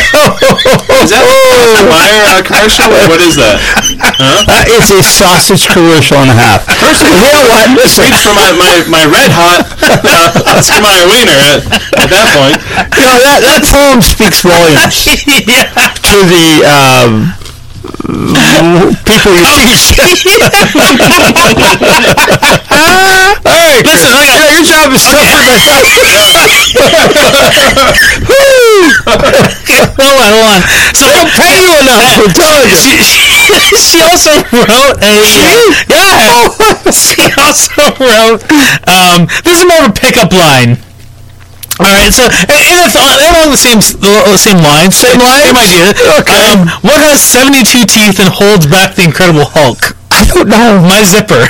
Is that a Meyer uh, commercial? Or what is that? Huh? Uh, it's a sausage commercial and a half. First, You know what? Listen. reach for my, my, my red hot uh, Oscar Mayer wiener at, at that point. You know, that, that poem speaks volumes yeah. to the um, people you teach. All right, Listen, Chris. I got- Yeah, your job is tougher than Hold on, hold on. So I don't pay you enough for telling you. she, she, she also wrote a uh, yeah. She also wrote um, this is more of a pickup line. All right, so and, and it's all, they're along the same s- the same lines, same lines? same idea. Okay. Um, what has seventy-two teeth and holds back the Incredible Hulk? I don't know. My zipper.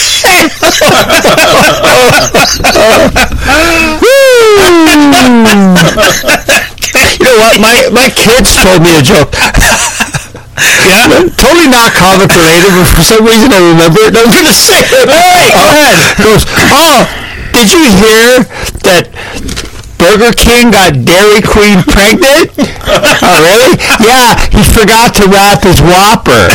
You know what? My my kids told me a joke. Yeah. Totally not comic related, but for some reason I remember it. And I'm going to say it. All right, go ahead. Goes, oh, did you hear that Burger King got Dairy Queen pregnant? Oh, really? Yeah, he forgot to wrap his Whopper.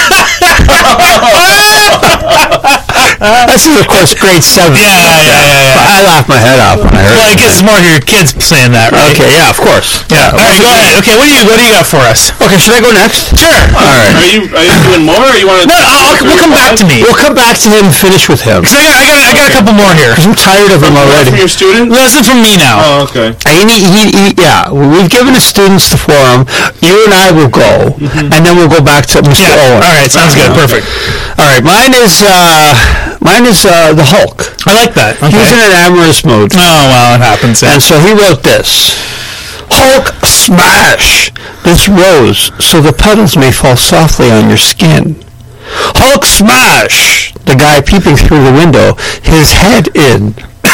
This is, of course, grade seven. Yeah, yeah, yeah, yeah. I laughed my head off when I heard Well, I it. guess it's more your kids saying that, right? Okay, yeah, of course. Yeah. All right, go ahead. Okay, what do you what do you got for us? Okay, should I go next? Sure. All right. Are you are you doing more, or you want to? No, I'll, I'll, we'll come back to me. We'll come back to him and finish with him. So I got, I got, I got a couple more here. I'm tired of him From already. your student? Listen from me now. Oh, okay. He, he, he, yeah, we've given the students the forum. You and I will go, and then we'll go back to Mister Yeah. Owen. All right. Sounds good. Perfect. All right, mine is uh, mine is uh, the Hulk. I like that. He was in Okay. an amorous mood, Oh well, it happens. and so he wrote this: Hulk smash this rose so the petals may fall softly on your skin. Hulk smash the guy peeping through the window, his head in.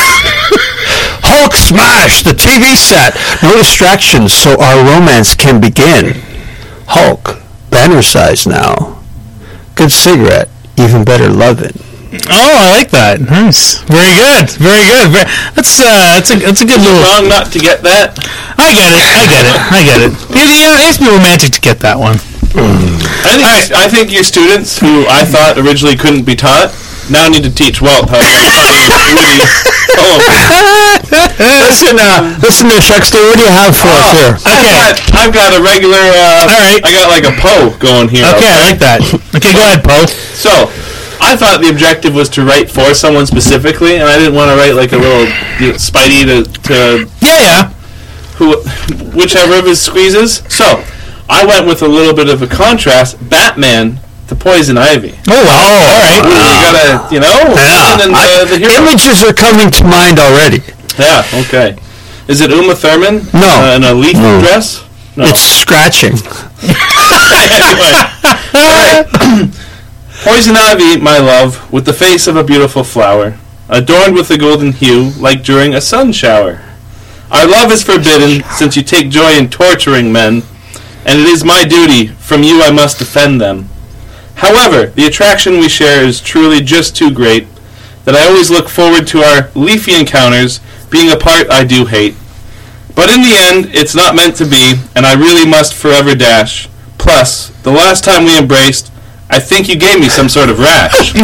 Hulk smash the T V set, no distractions so our romance can begin. Hulk, banner size now. Good cigarette, even better lovin'. Oh, I like that. Nice. Very good. Very good. Very, that's uh, that's a that's a good little. Wrong not to get that. I get it. I get it. I get it. Yeah, yeah, it has to be romantic to get that one. I think Alright. I think your students, who I thought originally couldn't be taught, now need to teach Walt how to funny, witty poems. Listen, uh, listen to Shuckster, what do you have for us here? I've Okay. got, I've got a regular. Uh, Alright. I got like a Poe going here. Okay, I like that. Okay, go ahead, Poe. So, I thought the objective was to write for someone specifically, and I didn't want to write like a little you know, Spidey to, to Yeah, yeah. who, whichever of his squeezes. So, I went with a little bit of a contrast. Batman to Poison Ivy. Oh wow. All right. You gotta, you know, Yeah, and then I- the, the hero. images are coming to mind already. Yeah. Okay. Is it Uma Thurman? No. Uh, in a leaf No. dress. No. It's scratching. Anyway. Alright. Poison Ivy, my love, with the face of a beautiful flower, adorned with a golden hue, like during a sun shower. Our love is forbidden, since you take joy in torturing men, and it is my duty, from you I must defend them. However, the attraction we share is truly just too great, that I always look forward to our leafy encounters, being a part I do hate. But in the end, it's not meant to be, and I really must forever dash. Plus, the last time we embraced, I think you gave me some sort of rash.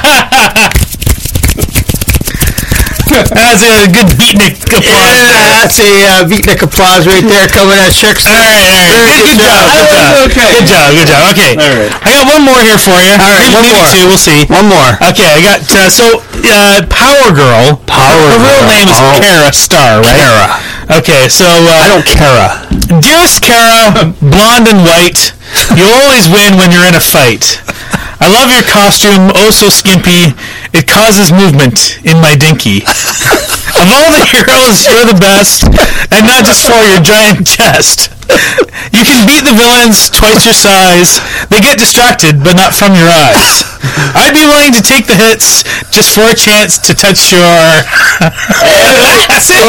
That's a good beatnik applause. Yeah, that's a uh, beatnik applause right there coming at Shuckster. All right, all right. Very Good, good good job. job. Good job. Okay. Good job. Good job. Okay. All right. I got one more here for you. All right, maybe, one maybe more. two. We'll see. One more. Okay, I got uh, so uh, Power Girl. Power Her real Girl. name is Oh. Kara Star, right? Kara. Okay, so uh, I don't care. dearest Kara, blonde and white, you always win when you're in a fight. I love your costume, oh so skimpy. It causes movement in my dinky. Of all the heroes, you're the best, and not just for your giant chest. You can beat the villains twice your size. They get distracted, but not from your eyes. I'd be willing to take the hits just for a chance to touch your That's it.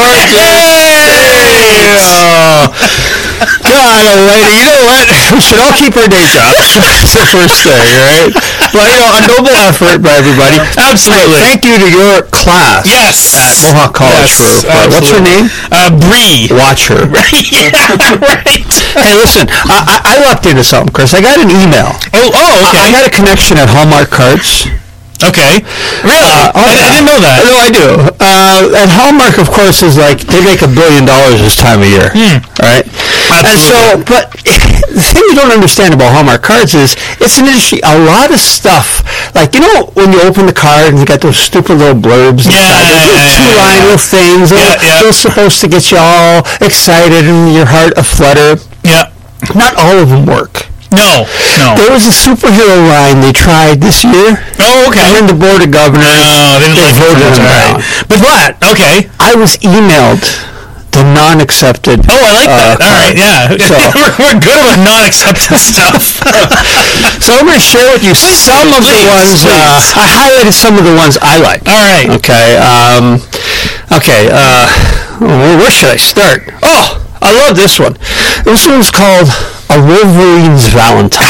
Oh, God almighty. You know what? We should all keep our day jobs. That's the first thing, right? Well, you know, a noble effort by everybody. Absolutely. Thank you to your class. Yes. At Mohawk College. Yes, for, for what's her name? Uh, Bree. Watch her. Yeah, right. Hey, listen, I, I, I lucked into something, Chris. I got an email. Oh, oh, okay. I, I got a connection at Hallmark Cards. Okay. Really? Uh, oh, I, I didn't know that. No, I do. Uh, and Hallmark, of course, is like, they make a billion dollars this time of year. Hmm. Right? Absolutely. And so, but the thing you don't understand about Hallmark Cards is it's an industry, a lot of stuff. Like, you know, when you open the card and you got those stupid little blurbs Yeah, inside, those yeah, little yeah, two-line yeah. little things, Yeah, little, yeah. little supposed to get you all excited and your heart aflutter. Yeah. Not all of them work. No. No. There was a superhero line they tried this year. Oh, okay. And then the Board of Governors, No, they didn't like it voted too much, them all down. right. But what? Okay. I was emailed the non-accepted. Oh, I like that. uh, All right, yeah. So, we're, we're good about non-accepted stuff. so I'm going to share with you some of the please, ones. Uh, please. I highlighted some of the ones I like. All right. Okay. Um, okay. Uh, where where should I start? Oh, I love this one. This one's called A Wolverine's Valentine.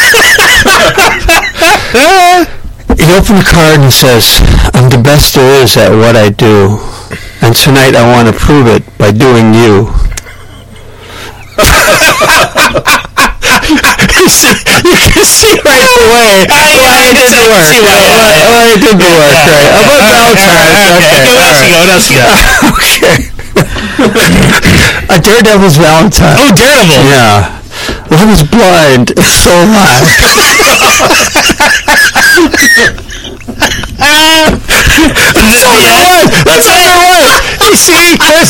You open the card and it says, I'm the best there is at what I do. And tonight I want to prove it by doing you. you, see, you can see right away why it didn't work. why, yeah, Why, yeah. why it didn't work, right? How about Valentine's? Okay. Okay, what else you got? What else you got? Okay. A Daredevil's Valentine. Oh, Daredevil. Yeah. Love is blind. It's so alive. That's number one. That's number one. You see, Chris?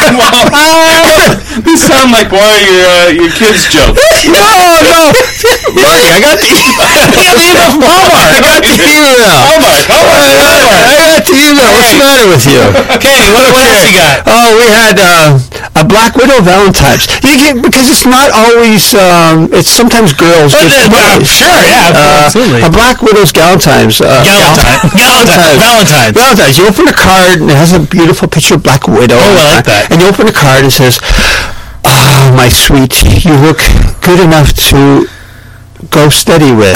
These sound like one of your uh, your kids' jokes. No, no. Marty, I got the email from Hallmark. I got the email. Hallmark, Hallmark, Hallmark. I got the email. What's the matter with you? Okay, what, what else you got? Oh, we had uh, a Black Widow Valentine's. You get, because it's not always, um, it's sometimes girls. Well, get uh, well, boys. sure, yeah, Uh, absolutely. A Black Widow's Galentine's. Uh, Galentine. Galentine. Valentine's. Valentine's. You open a card and it has a beautiful picture of Black Widow. Oh, I like that. And you open a card and it says, "Ah, my sweet, you look good enough to go steady with."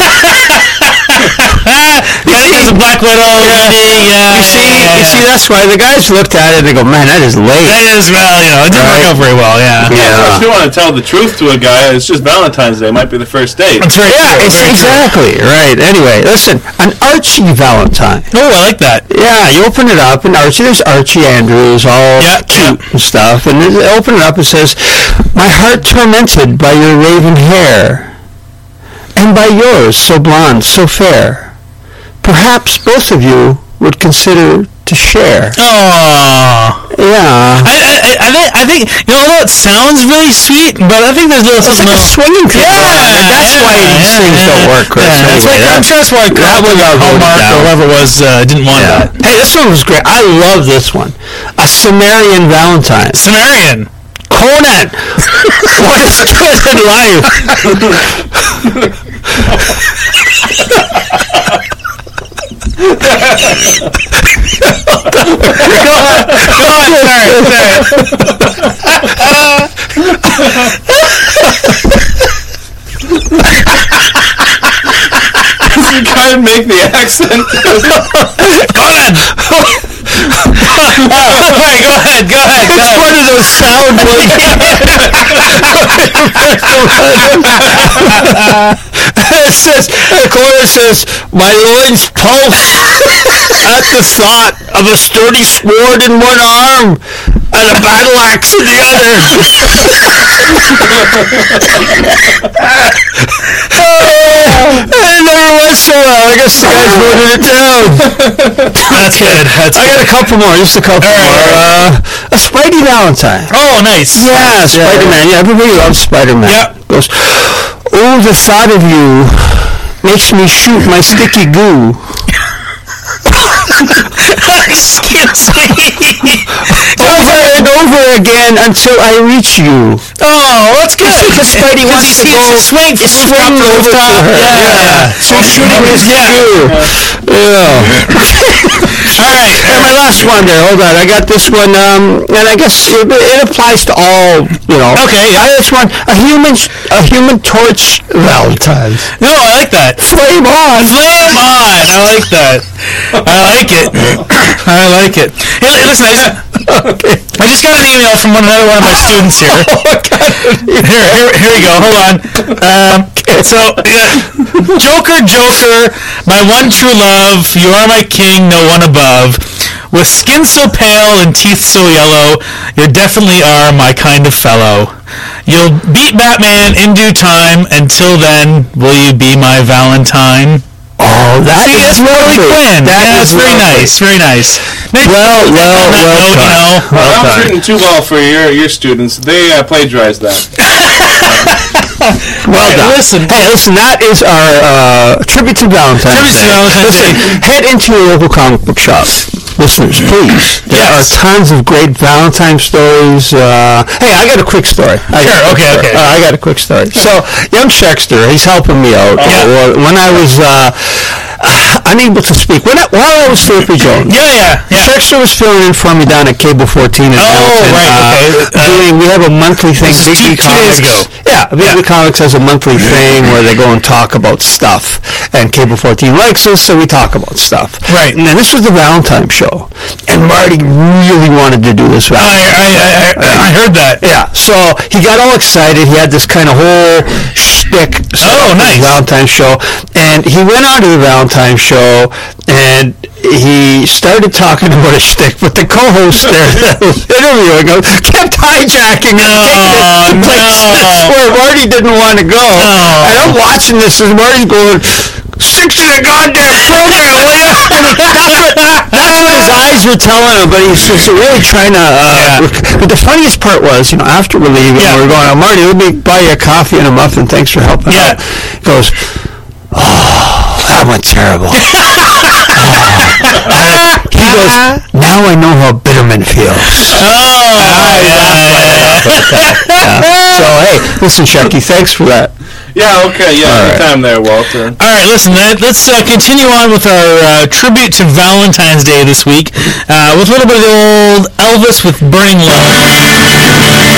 Yeah, there's a Black Widow. Yeah. Yeah, You see, yeah, yeah, you see, yeah. that's why the guys looked at it and they go, "Man, that is late." That is, well, you know, it didn't Right. work out very well, yeah. Yeah. If you want to tell the truth to a guy, it's just Valentine's Day. It might be the first date. That's very Yeah, true. it's very true. exactly right. Anyway, listen, an Archie Valentine. Oh, I like that. Yeah, you open it up, and Archie, there's Archie Andrews, all Yeah, cute and stuff, and then you open it up, it says, "My heart tormented by your raven hair, and by yours, so blonde, so fair. Perhaps both of you would consider to share." Oh. Yeah. I, I, I, think, I think, you know, although it sounds really sweet, but I think there's a little It's something like a else. swinging thing. Yeah, That's yeah, why these yeah, things yeah. don't work, Chris. Yeah, that's Anyway, why, I'm that- sure that's why that one got voted Hallmark down. or whoever it was uh, didn't want Yeah. that. Hey, this one was great. I love this one. A Sumerian Valentine. Sumerian. Conan, what is good in life? Go on, go on, You can't make the accent. Conan! Alright, go ahead, go ahead, go It's ahead. one of those sound waves. It says, and Conan says, "My loins pulse at the thought of a sturdy sword in one arm and a battle axe in the other." And every once in a while, I guess the guys voted it down. That's good, that's I got a couple more, just a couple All more. right. Uh, a Spidey Valentine. Oh, nice. Yeah, Spider-Man. Yeah, everybody loves Spider-Man. Yep. Goes, "Oh, the thought of you makes me shoot my sticky goo. Excuse me. Over and over again until I reach you." Oh, that's good. Because Spidey wants to go swing from swing rooftop to over to rooftop. her. Yeah. So shooting his Yeah. goo. Yeah. All right. And my last one there. Hold on. I got this one, um, and I guess it, it applies to all, you know. Okay, yeah. I this one. A human, a human torch Valentine's. No, I like that. Flame on. Flame on. I like that. I like it. I like it. Hey, listen, I just, Okay. I just got an email from one, another one of my students here. Here, here, here we go. Hold on. Um, so, yeah. Joker, Joker, my one true love, you are my king, no one above. With skin so pale and teeth so yellow, you definitely are my kind of fellow. You'll beat Batman in due time. Until then, will you be my Valentine? Oh, that See, is that's Harley lovely. Quinn. That Yeah, is that's very lovely. nice. Very nice. Maybe Well, well, on that well note, you done. know, Well That was done. written too well for your your students. They uh, plagiarized that. Well Hey, done. listen. Hey, listen. That is our uh, tribute to Valentine's Tribute to Day. Valentine's listen, Day. head into your local comic book shop. Listeners, please. There Yes. are tons of great Valentine stories. Uh, hey, I got a quick story. I got Sure, a quick okay, story. okay. Uh, I got a quick story. So, young Shexter, he's helping me out. Yeah. Uh, when I was uh, unable to speak, when I, while I was Sleepy Jones. Yeah, yeah, yeah. Shexter was filling in for me down at Cable fourteen in Oh, Hamilton. right, uh, okay. Uh, doing, we have a monthly thing. This is Big two- B two days Comics. ago. Yeah, Big B Yeah. Comics has a monthly thing where they go and talk about stuff. And Cable fourteen likes us, so we talk about stuff. Right. And then this was the Valentine show. And Marty really wanted to do this I, Valentine. I, I, I, I heard that. Yeah, so he got all excited. He had this kind of whole shtick set Oh, up for nice. the Valentine show, and he went on to the Valentine show, and he started talking about a shtick, but the co-host there that was interviewing him kept hijacking and taking it to no. places where Marty didn't want to go. No. And I'm watching this, and Marty's going, "Stick to the goddamn program, will ya?" That's what, that's what his eyes were telling him, but he's just really trying to. Uh, Yeah. But the funniest part was, you know, after we're leaving, Yeah. we we're going, "Oh, Marty, let me buy you a coffee and a muffin. Thanks for helping Yeah. out." He goes, "Oh, that went terrible." He goes, "Now I know how Bitterman feels." Oh, yeah, yeah, Yeah. So, hey, listen, Shecky, thanks for that. Yeah, okay, yeah, All right. anytime there, Walter. All right, listen, let- let's uh, continue on with our uh, tribute to Valentine's Day this week uh, with a little bit of the old Elvis with Burning Love.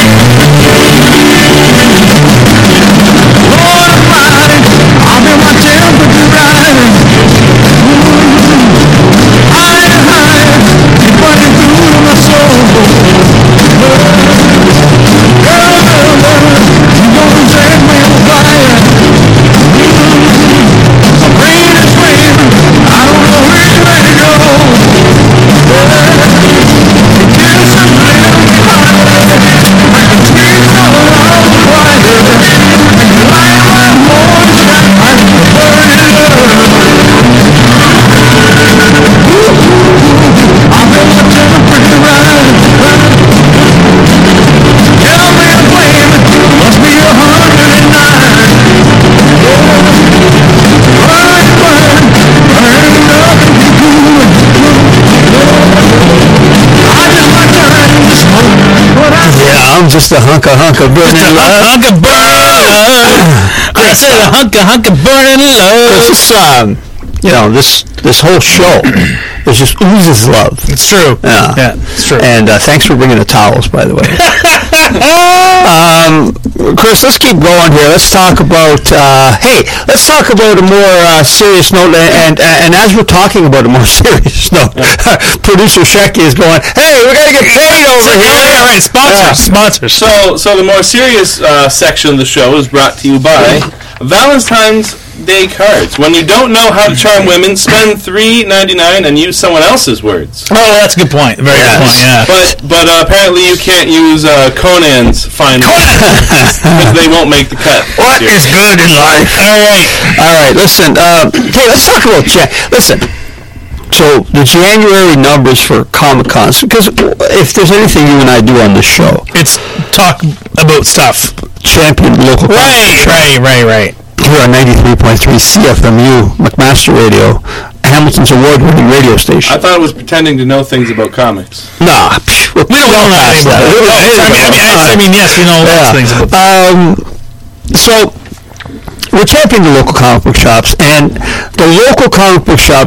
Yeah, I'm just a hunk of hunk of burning Just a love. hunk of burning love. I said a hunk of hunk of burning love. This, um, you know, this this whole show is just oozes love. It's true. Yeah, Yeah, it's true. And uh, thanks for bringing the towels, by the way. um, Chris, let's keep going here. Let's talk about. Uh, hey, let's talk about a more uh, serious note. And, and and as we're talking about a more serious note, producer Shecky is going, "Hey, we gotta get paid over here." Oh, yeah, right. Sponsors. Yeah. Sponsors. So, so the more serious uh, section of the show is brought to you by Valentine's Day cards. When you don't know how to charm women, spend three ninety-nine and use someone else's words. Oh, that's a good point. Very Yes. good point, yeah. But but uh, apparently you can't use uh, Conan's fine because they won't make the cut. What is good in life? All right. All right, listen. Uh, hey, let's talk about Jan. Listen. So the January numbers for Comic Con, because if there's anything you and I do on this show, It's talk about stuff. champion local comic Right, show. right, right, right. Here on ninety-three point three C F M U, McMaster Radio, Hamilton's award-winning radio station. I thought it was pretending to know things about comics. Nah, psh, we're We don't know past anything about that. it. We're I mean, I mean, I- I mean, yes, we know lots of things about that. Um, so we're championing the local comic book shops, and the local comic book shops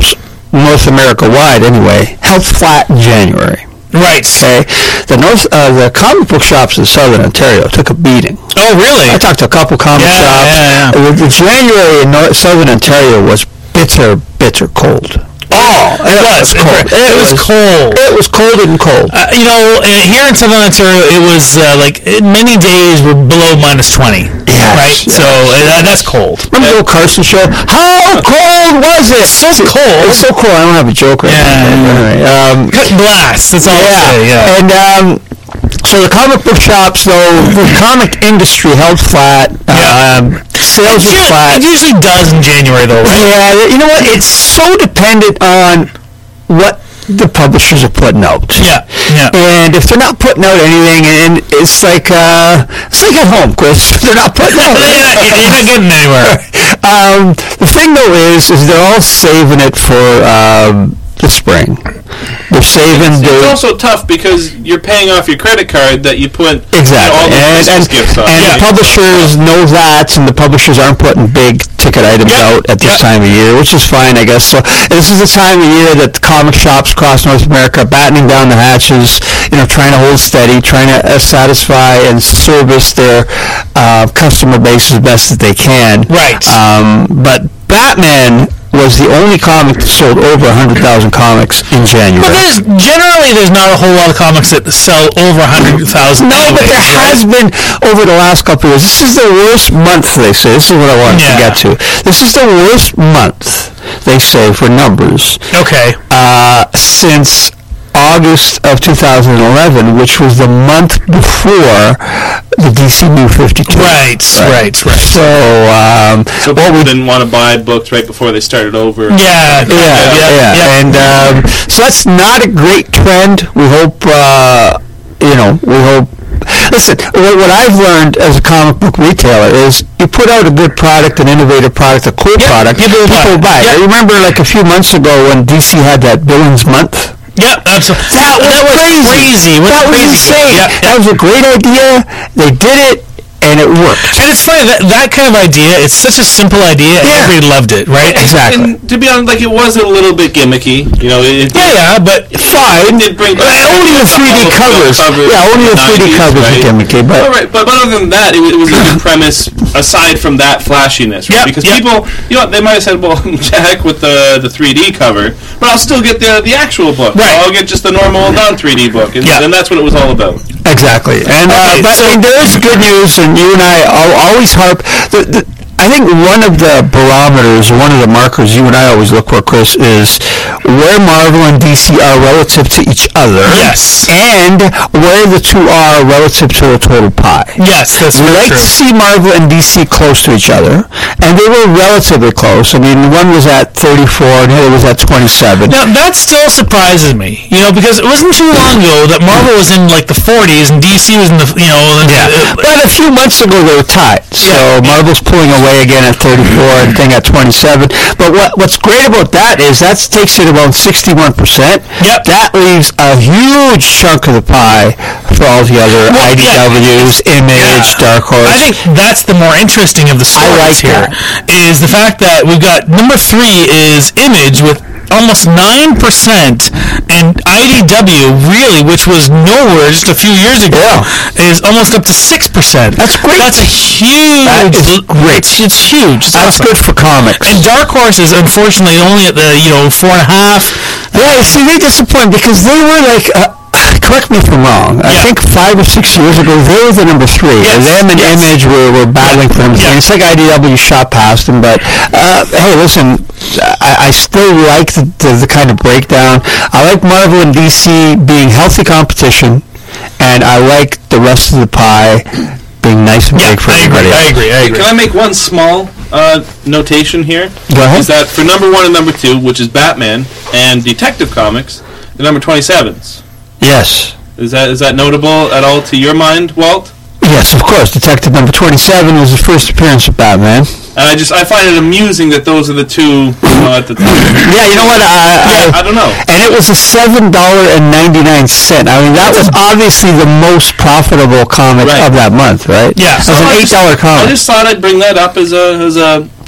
North America wide anyway, held flat in January. Right. Okay, the North, uh, the comic book shops in Southern Ontario took a beating. Oh, really? I talked to a couple comic Yeah, shops. yeah, yeah. The, the January in North, Southern Ontario was bitter, bitter cold. Oh, it, it was. was cold. It, it was, was cold. It was cold and cold. Uh, you know, uh, here in Southern Ontario, it was uh, like it, many days were below minus twenty. Yes, right. Yes. So uh, that's cold. Remember the old Carson show? How cold was it? So cold. It's so cold. I don't have a joke right yeah, now. Yeah. Right. Um, Cut glass. That's all yeah. I say. Yeah. And um, so the comic book shops, though, the comic industry held flat. Yeah. Um, sales were flat. It usually does in January, though, right? Yeah. You know what? It's so dependent on what the publishers are putting out. Yeah, yeah. And if they're not putting out anything, and it's like uh, it's like at home, Chris. They're not putting out. You're not getting anywhere. um, the thing though is, is they're all saving it for um, the spring. They're saving. It's, the, it's also tough because you're paying off your credit card that you put exactly, you know, all the and, Christmas and, gifts on. and yeah. the publishers know that, and the publishers aren't putting big ticket items Yep. out at this Yep. time of year, which is fine, I guess. So this is the time of year that the comic shops across North America are battening down the hatches, you know, trying to hold steady, trying to uh, satisfy and service their uh, customer base as best as they can. Right. Um, but Batman was the only comic that sold over one hundred thousand comics in January. But there's generally there's not a whole lot of comics that sell over one hundred thousand. No, but there has been over the last couple of years. This is the worst month, they say. This is what I wanted Yeah. to get to. This is the worst month, they say, for numbers, Okay. uh, since August of two thousand eleven, which was the month before the D C New fifty-two. Right, right, right. So, um, So what people we didn't want to buy books right before they started over. Yeah, yeah, yeah, yeah, yeah. and um, so that's not a great trend. We hope, uh, you know, we hope. Listen, what, what I've learned as a comic book retailer is you put out a good product, an innovative product, a cool Yep, product, people will people buy it. buy it. Yep. I remember like a few months ago when D C had that Villains Month. Yeah, absolutely. That was, that was crazy. crazy. It was That was crazy. insane. Yeah, That was a great idea. They did it, and it worked. And it's funny that that kind of idea. It's such a simple idea, and Yeah. everybody loved it, right? Exactly. And to be honest, like it was a little bit gimmicky, you know. It, Yeah, yeah, but Fine. It did bring Uh, only the three D covers. Yeah, only the three D covers are gimmicky, but All right, but, but other than that, it, was- it was a good premise. Aside from that flashiness, right? Yep, Because yep. people, you know, they might have said, "Well, heck with the the three D cover," but I'll still get the the actual book. Right. I'll get just the normal non three D book, and, Yeah. and that's what it was all about. exactly. And uh, Okay, but so- I mean, there is good news, and you and I al- always harp. The, the, I think one of the barometers, one of the markers you and I always look for, Chris, is where Marvel and D C are relative to each other. Yes. And where the two are relative to a total pie. yes, that's We very like true. to see Marvel and D C close to each other, and they were relatively close. I mean, one was at thirty-four, and the other was at twenty-seven. Now that still surprises me, you know, because it wasn't too long ago that Marvel was in like the forties and D C was in the, you know, in Yeah, the, but a few months ago they were tied. So Yeah. Marvel's pulling away again at thirty-four and Thing at twenty-seven. But what what's great about that is that takes it about sixty-one percent. Yep. That leaves a huge chunk of the pie for all the other Well, I D Ws, Image, Yeah. Dark Horse. I think that's the more interesting of the stories like here, is the fact that we've got number three is Image with almost nine percent, and I D W really, which was nowhere just a few years ago, Yeah. is almost up to six percent. That's great. That's a huge. That is great. It's, it's huge. It's That's awesome. good for comics. And Dark Horse is unfortunately only at the you know four and a half. Yeah, see, they disappoint because they were like, uh, correct me if I'm wrong, I Yeah. think five or six years ago, they were the number three. Yes, Them and yes. Image were, were battling for number three. Yeah. It's like I D W shot past them, but, uh, hey, listen, I, I still like the, the, the kind of breakdown. I like Marvel and D C being healthy competition, and I like the rest of the pie being nice and Yeah, big for I everybody agree. I else. agree. I agree. Can I make one small uh, notation here? Go ahead. Is that for number one and number two, which is Batman and Detective Comics, the number twenty-sevens. Yes. Is that is that notable at all to your mind, Walt? Yes, of course. Detective number twenty-seven was the first appearance of Batman. And I just I find it amusing that those are the two, you know, at the top. Yeah, you know what? I, I don't know. And it was a seven dollar and ninety nine cent. I mean, that was obviously the most profitable comic Right. of that month, right? Yeah. It was an I eight just- dollar I comic. just thought I'd bring that up as a as a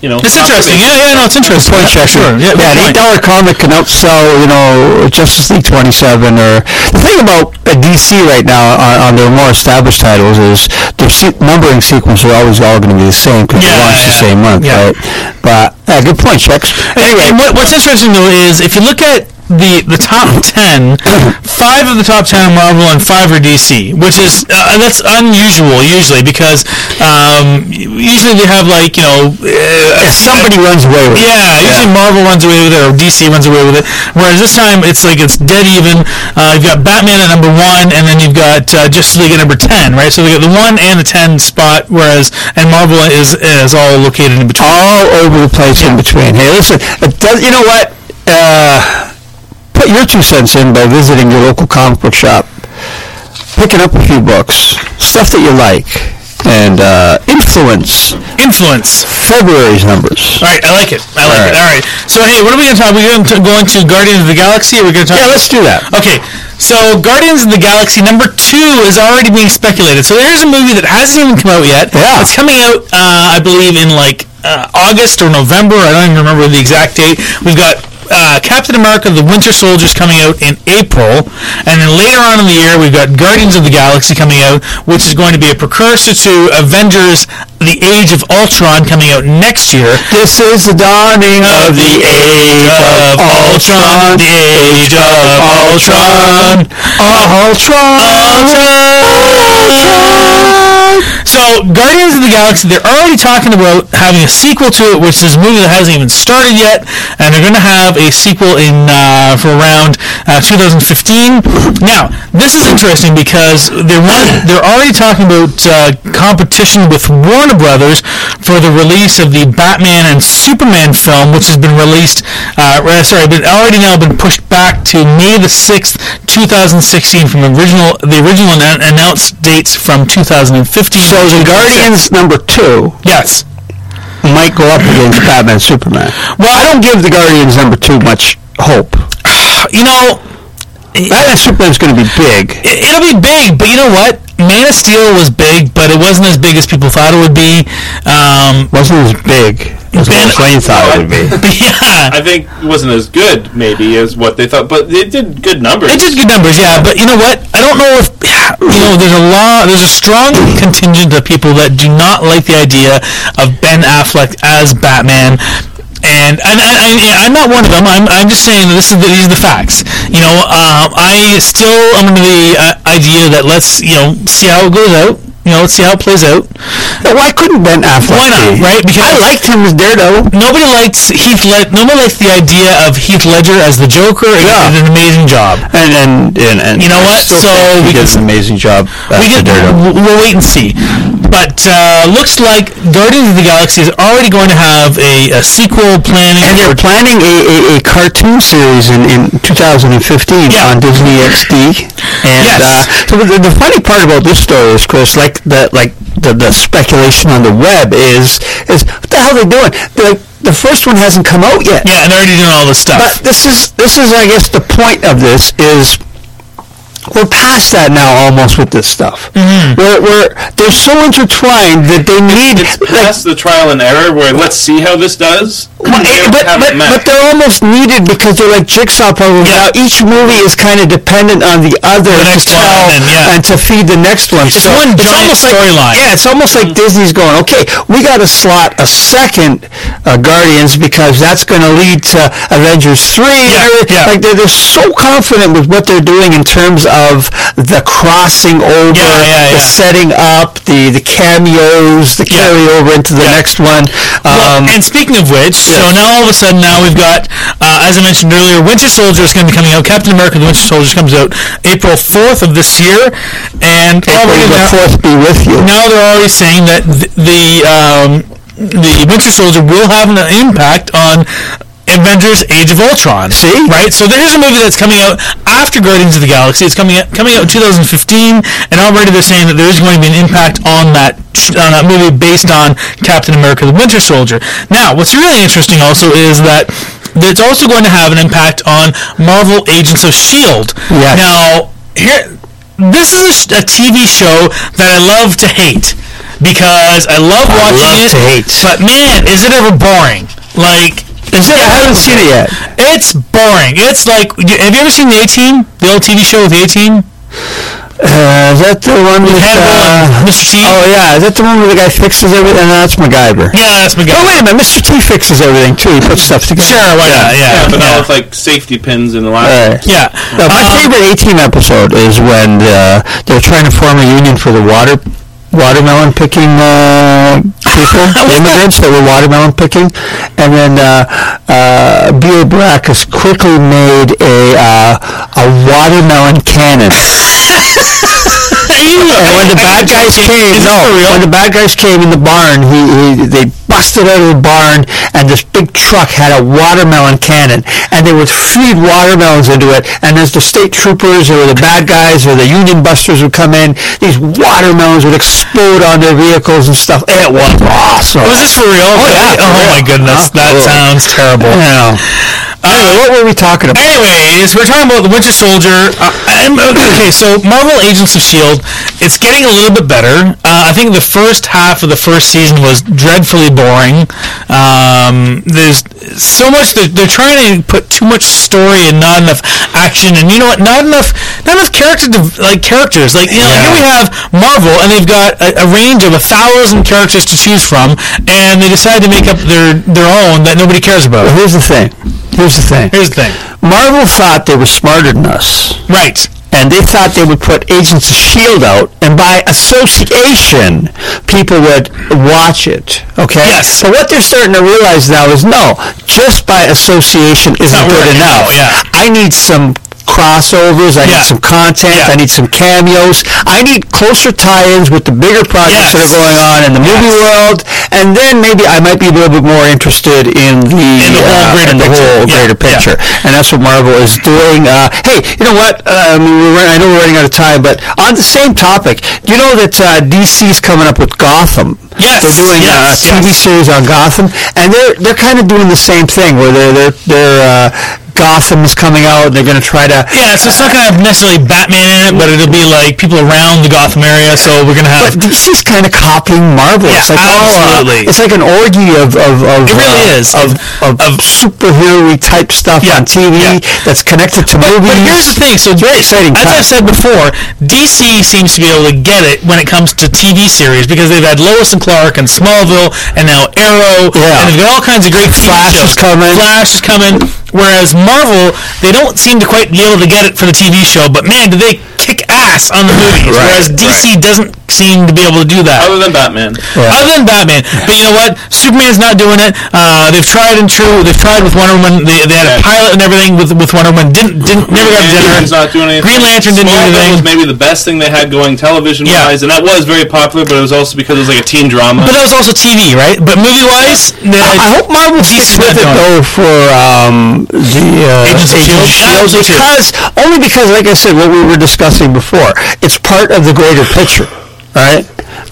you know. It's interesting. Yeah, yeah, no, it's interesting. Point check. Sure. Yeah, yeah, an eight dollar comic can outsell, you know, Justice League twenty-seven. Or the thing about uh, D C right now on, on their more established titles is their se- numbering sequence are always all going to be the same because Yeah, they launch yeah. the same month, Yeah. right? But uh, good point, checks. Anyway, and what, what's interesting though is if you look at the the top ten, five of the top ten are Marvel and five are D C, which is uh, that's unusual usually because um, usually they have like you know uh, Somebody runs away with it. yeah usually Marvel runs away with it or D C runs away with it, whereas this time it's like it's dead even. Uh, you've got Batman at number one, and then you've got uh, Justice League at number ten, right? So they got the one and the ten spot, whereas and Marvel is is all located in between. All over the place in between. Hey, listen, it does, you know what? Uh, put your two cents in by visiting your local comic book shop, picking up a few books, stuff that you like, and uh, influence Influence. February's numbers. All right, I like it. I like All it. right. All right. So, hey, what are we going to talk? Are we going to go into Guardians of the Galaxy? Or are we going to talk? Yeah, let's do that. Okay. So, Guardians of the Galaxy number two is already being speculated. So, there's a movie that hasn't even come out yet. Yeah. It's coming out, uh, I believe, in like uh, August or November. I don't even remember the exact date. We've got Uh, Captain America: The Winter Soldier is coming out in April, and then later on in the year we've got Guardians of the Galaxy coming out, which is going to be a precursor to Avengers: The Age of Ultron coming out next year. This is the dawning of the age of Ultron. The Age of Ultron. Ultron. Ultron. So, Guardians of the Galaxy, they're already talking about having a sequel to it, which is a movie that hasn't even started yet, and they're going to have a sequel in uh, for around uh, two thousand fifteen. Now, this is interesting because they're one, they're already talking about uh, competition with Warner Brothers for the release of the Batman and Superman film, which has been released, uh, sorry, been already now been pushed back to May the sixth, two thousand sixteen, from the original the original an- announced dates from two thousand fifteen. So the Guardians number two Yes. might go up against Batman and Superman. Well, I don't give the Guardians number two much hope. You know, Batman and Superman's going to be big. it- it'll be big, but you know what? Man of Steel was big, but it wasn't as big as people thought it would be. Um, Wasn't as big as Ben- Lois Lane thought it would be. yeah. I think it wasn't as good, maybe, as what they thought, but it did good numbers. It did good numbers, yeah, but you know what? I don't know if, you know, there's a lot, there's a strong contingent of people that do not like the idea of Ben Affleck as Batman. And, and, and, and yeah, I'm not one of them. I'm, I'm just saying that this is the, these are the facts. You know, um, I still am under the uh, idea that let's, you know, see how it goes out. You know, let's see how it plays out. Why couldn't Ben Affleck Why not, be? right? Because I liked him as Daredevil. Nobody likes Heath Led. Nobody likes the idea of Heath Ledger as the Joker. He Yeah. did an amazing job. And and and, and You know I what? still So think he we did can- an amazing job. We as get, Daredevil. we'll we'll wait and see. But uh, looks like Guardians of the Galaxy is already going to have a, a sequel planning. And they're planning a, a, a cartoon series in, in two thousand fifteen Yeah. on Disney X D. And Yes. uh, so the, the funny part about this story is, Chris, like the like the, the speculation on the web is is what the hell are they doing? The the first one hasn't come out yet. Yeah, and they're already doing all this stuff. But this is this is I guess the point of this is we're past that now almost with this stuff. Mm-hmm. We're, we're they're so intertwined that they need It's like, past the trial and error where let's see how this does. Well, They eh, but, have but, it mapped. but they're almost needed because they're like jigsaw puzzles. Yeah. Now each movie is kind of dependent on the other The next to tell one, and yeah. and to feed the next one. It's one giant almost like storyline. yeah, it's almost like Disney's going, okay, we got to slot a second uh, Guardians because that's going to lead to Avengers three. Yeah, and everything. yeah. Like they're, they're so confident with what they're doing in terms of the crossing over, Yeah, yeah, the yeah. setting up, the the cameos, the Yeah. carryover into the Yeah. next one. Well, Um, and speaking of which, so now all of a sudden, now we've got, uh, as I mentioned earlier, Winter Soldier is going to be coming out. Captain America: The Winter Soldier comes out April fourth of this year, and April already the now, fourth be with you. now they're already saying that the the, um, the Winter Soldier will have an impact on Avengers: Age of Ultron. See? Right? So there's a movie that's coming out after Guardians of the Galaxy. It's coming out, coming out in two thousand fifteen, and already they're saying that there is going to be an impact on that on that movie based on Captain America: The Winter Soldier. Now, what's really interesting also is that it's also going to have an impact on Marvel Agents of S H I E L D. Yes. Now, here, this is a, sh- a T V show that I love to hate. because I love watching love it. to hate. But man, is it ever boring? Like, Is it? I haven't seen it yet. it's boring. It's like, have you ever seen the A-Team? The old T V show with the A-Team? Uh, is that the one with Hannibal uh, and Mister T? Oh yeah, is that the one where the guy fixes everything? No, that's MacGyver. Yeah, that's MacGyver. Oh wait a minute, Mister T fixes everything too. He puts stuff together. Sure, why not? Yeah, Yeah, but yeah. now with like safety pins in the last. Right. Yeah. No, my Um, favorite A-Team episode is when uh, they're trying to form a union for the water watermelon picking uh, people, immigrants that were watermelon picking, and then uh, uh, Beer Baracus quickly made a uh, a watermelon cannon. And when the bad guys came, Is this no, for real? when the bad guys came in the barn, he, he they busted out of the barn, and this big truck had a watermelon cannon, and they would feed watermelons into it, and as the state troopers or the bad guys or the union busters would come in, these watermelons would explode on their vehicles and stuff. It was awesome. Was this for real? Oh, yeah, for Oh, real. my goodness. Huh? That Cool. sounds terrible. Yeah. Anyway, what were we talking about? Anyways, we're talking about the Winter Soldier. Uh, I'm- okay, so Marvel Agents of S H I E L D, it's getting a little bit better. Uh, I think the first half of the first season was dreadfully boring. Um, there's so much, they're, they're trying to put too much story and not enough action, and you know what, not enough, not enough character, dev- like characters. Like, you know, Yeah. here we have Marvel, and they've got a, a range of a thousand characters to choose from, and they decide to make up their, their own that nobody cares about. Well, here's the thing. Here's the thing. Here's the thing. Marvel thought they were smarter than us. Right. And they thought they would put Agents of S H I E L D out, and by association, people would watch it. Okay? Yes. But what they're starting to realize now is, no, just by association isn't not good working enough. out, yeah. I need some crossovers. I Yeah. need some content. Yeah. I need some cameos. I need closer tie-ins with the bigger projects Yes. that are going on in the movie Yes. world, and then maybe I might be a little bit more interested in the, In the whole uh, greater in the picture. whole Yeah. greater Yeah. picture. And that's what Marvel is doing. Uh, hey, you know what? Um, we're running, I know we're running out of time, but on the same topic, do you know that uh, D C's coming up with Gotham? Yes, They're doing yes, a T V yes. series on Gotham, and they're they're kind of doing the same thing where they're they're they're. Uh, Gotham is coming out. They're going to try to. Yeah, so it's not going to have necessarily Batman in it, but it'll be like people around the Gotham area. So we're going to have. But D C's kind of copying Marvel. Yeah, it's like all, absolutely. uh, it's like an orgy of of, of It really uh, is. of, of, Of- superhero type stuff Yeah, on T V yeah. that's connected to But, movies. but here's the thing. So It's very exciting. As time. I've said before, D C seems to be able to get it when it comes to T V series because they've had Lois and Clark and Smallville and now Arrow, Yeah. and they've got all kinds of great T V Flash shows. is coming. Flash is coming. Whereas Marvel, they don't seem to quite be able to get it for the T V show, but man, do they kick ass on the movies. Right, whereas D C doesn't seem to be able to do that. Other than Batman. Yeah. Other than Batman, but you know what? Superman's not doing it. Uh, they've tried and true. They've tried with Wonder Woman. They, they had a Yeah. pilot and everything with with Wonder Woman. Didn't didn't never got Green dinner. Lantern's not doing anything. Green Lantern didn't do Smallville anything. was maybe the best thing they had going television-wise, Yeah. and that was very popular, but it was also because it was like a teen drama. But that was also T V, right? But movie-wise, I hope Marvel sticks with it though for um, the uh, Agents of S H I E L D. S H I E L D because only because, like I said, what we were discussing before, it's part of the greater picture, right?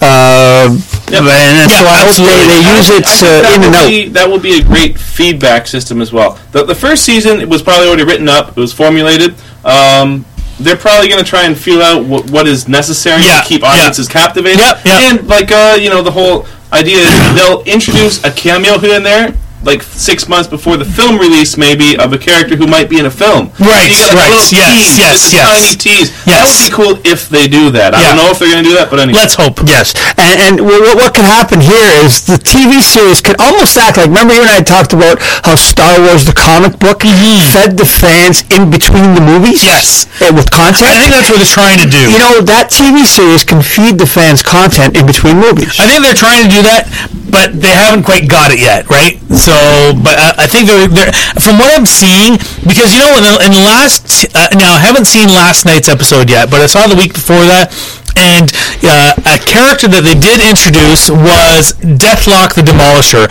Uh, Yep. And Yeah, so I hope absolutely. they, they use it I think uh, that in and will out. be, that will be a great feedback system as well. The, the first season was probably already written up. It was formulated. Um, they're probably going to try and feel out what, what is necessary Yeah, to keep yeah. audiences captivated. Yep, yep. And like uh, you know, the whole idea is they'll introduce a cameo here and there, like six months before the film release, maybe of a character who might be in a film. Right, So you get, like, right, a little yes, tease, yes, just a yes. tiny tease. That Yes. would be cool if they do that. I Yeah. don't know if they're going to do that, but anyway. Let's hope. Yes, and, and what, what can happen here is the T V series can almost act like, remember you and I talked about how Star Wars, the comic book, fed the fans in between the movies? Yes. Uh, with content? I think that's what they're trying to do. You know, that T V series can feed the fans content in between movies. I think they're trying to do that, but they haven't quite got it yet, right? So, but I, I think they're, they're from what I'm seeing, because you know, in the, in the last uh, now I haven't seen last night's episode yet, but I saw the week before that, and uh, a character that they did introduce was Deathlock the Demolisher.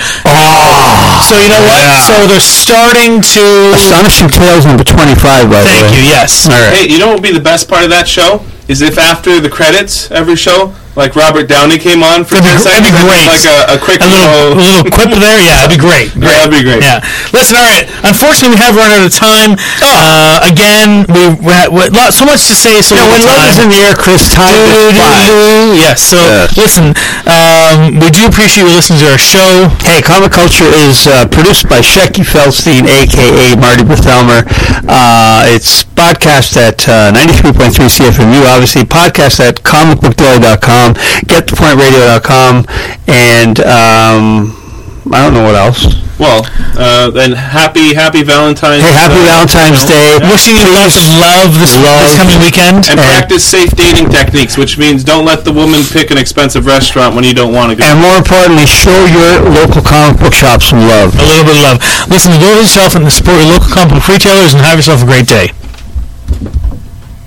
Oh, So you know what? yeah. So they're starting to. Astonishing Tales number twenty-five, by the way. Thank you. Yes. All right. Hey, you know what would be the best part of that show? is if after the credits every show, like Robert Downey came on for That'd be, ten seconds, that'd be great. like a, a quick a little, a little quip there. Yeah, that'd be great. great. Yeah, that'd be great. Yeah. Listen, all right. Unfortunately, we have run out of time. Oh. Uh, again, we we had we, lot, so much to say. So you know, when time. love is in the air, Chris, time is flies. Yes. So yes. listen, um, we do appreciate you listening to our show. Hey, Comic Culture is uh, produced by Shecky Feldstein, a k a. Marty Berthelmer. Uh, it's podcast at uh, ninety-three point three C F M U, obviously. Podcast at comic book daily dot com, get the point radio dot com, and um, I don't know what else. Well, uh, then happy, happy Valentine's Hey, happy uh, Valentine's Day. Yeah. Wishing you lots of love this, love. this coming weekend. And, and And practice safe dating techniques, which means don't let the woman pick an expensive restaurant when you don't want to go. And more importantly, show your local comic book shop some love. A little bit of love. Listen, go to yourself and support your local comic book retailers and have yourself a great day.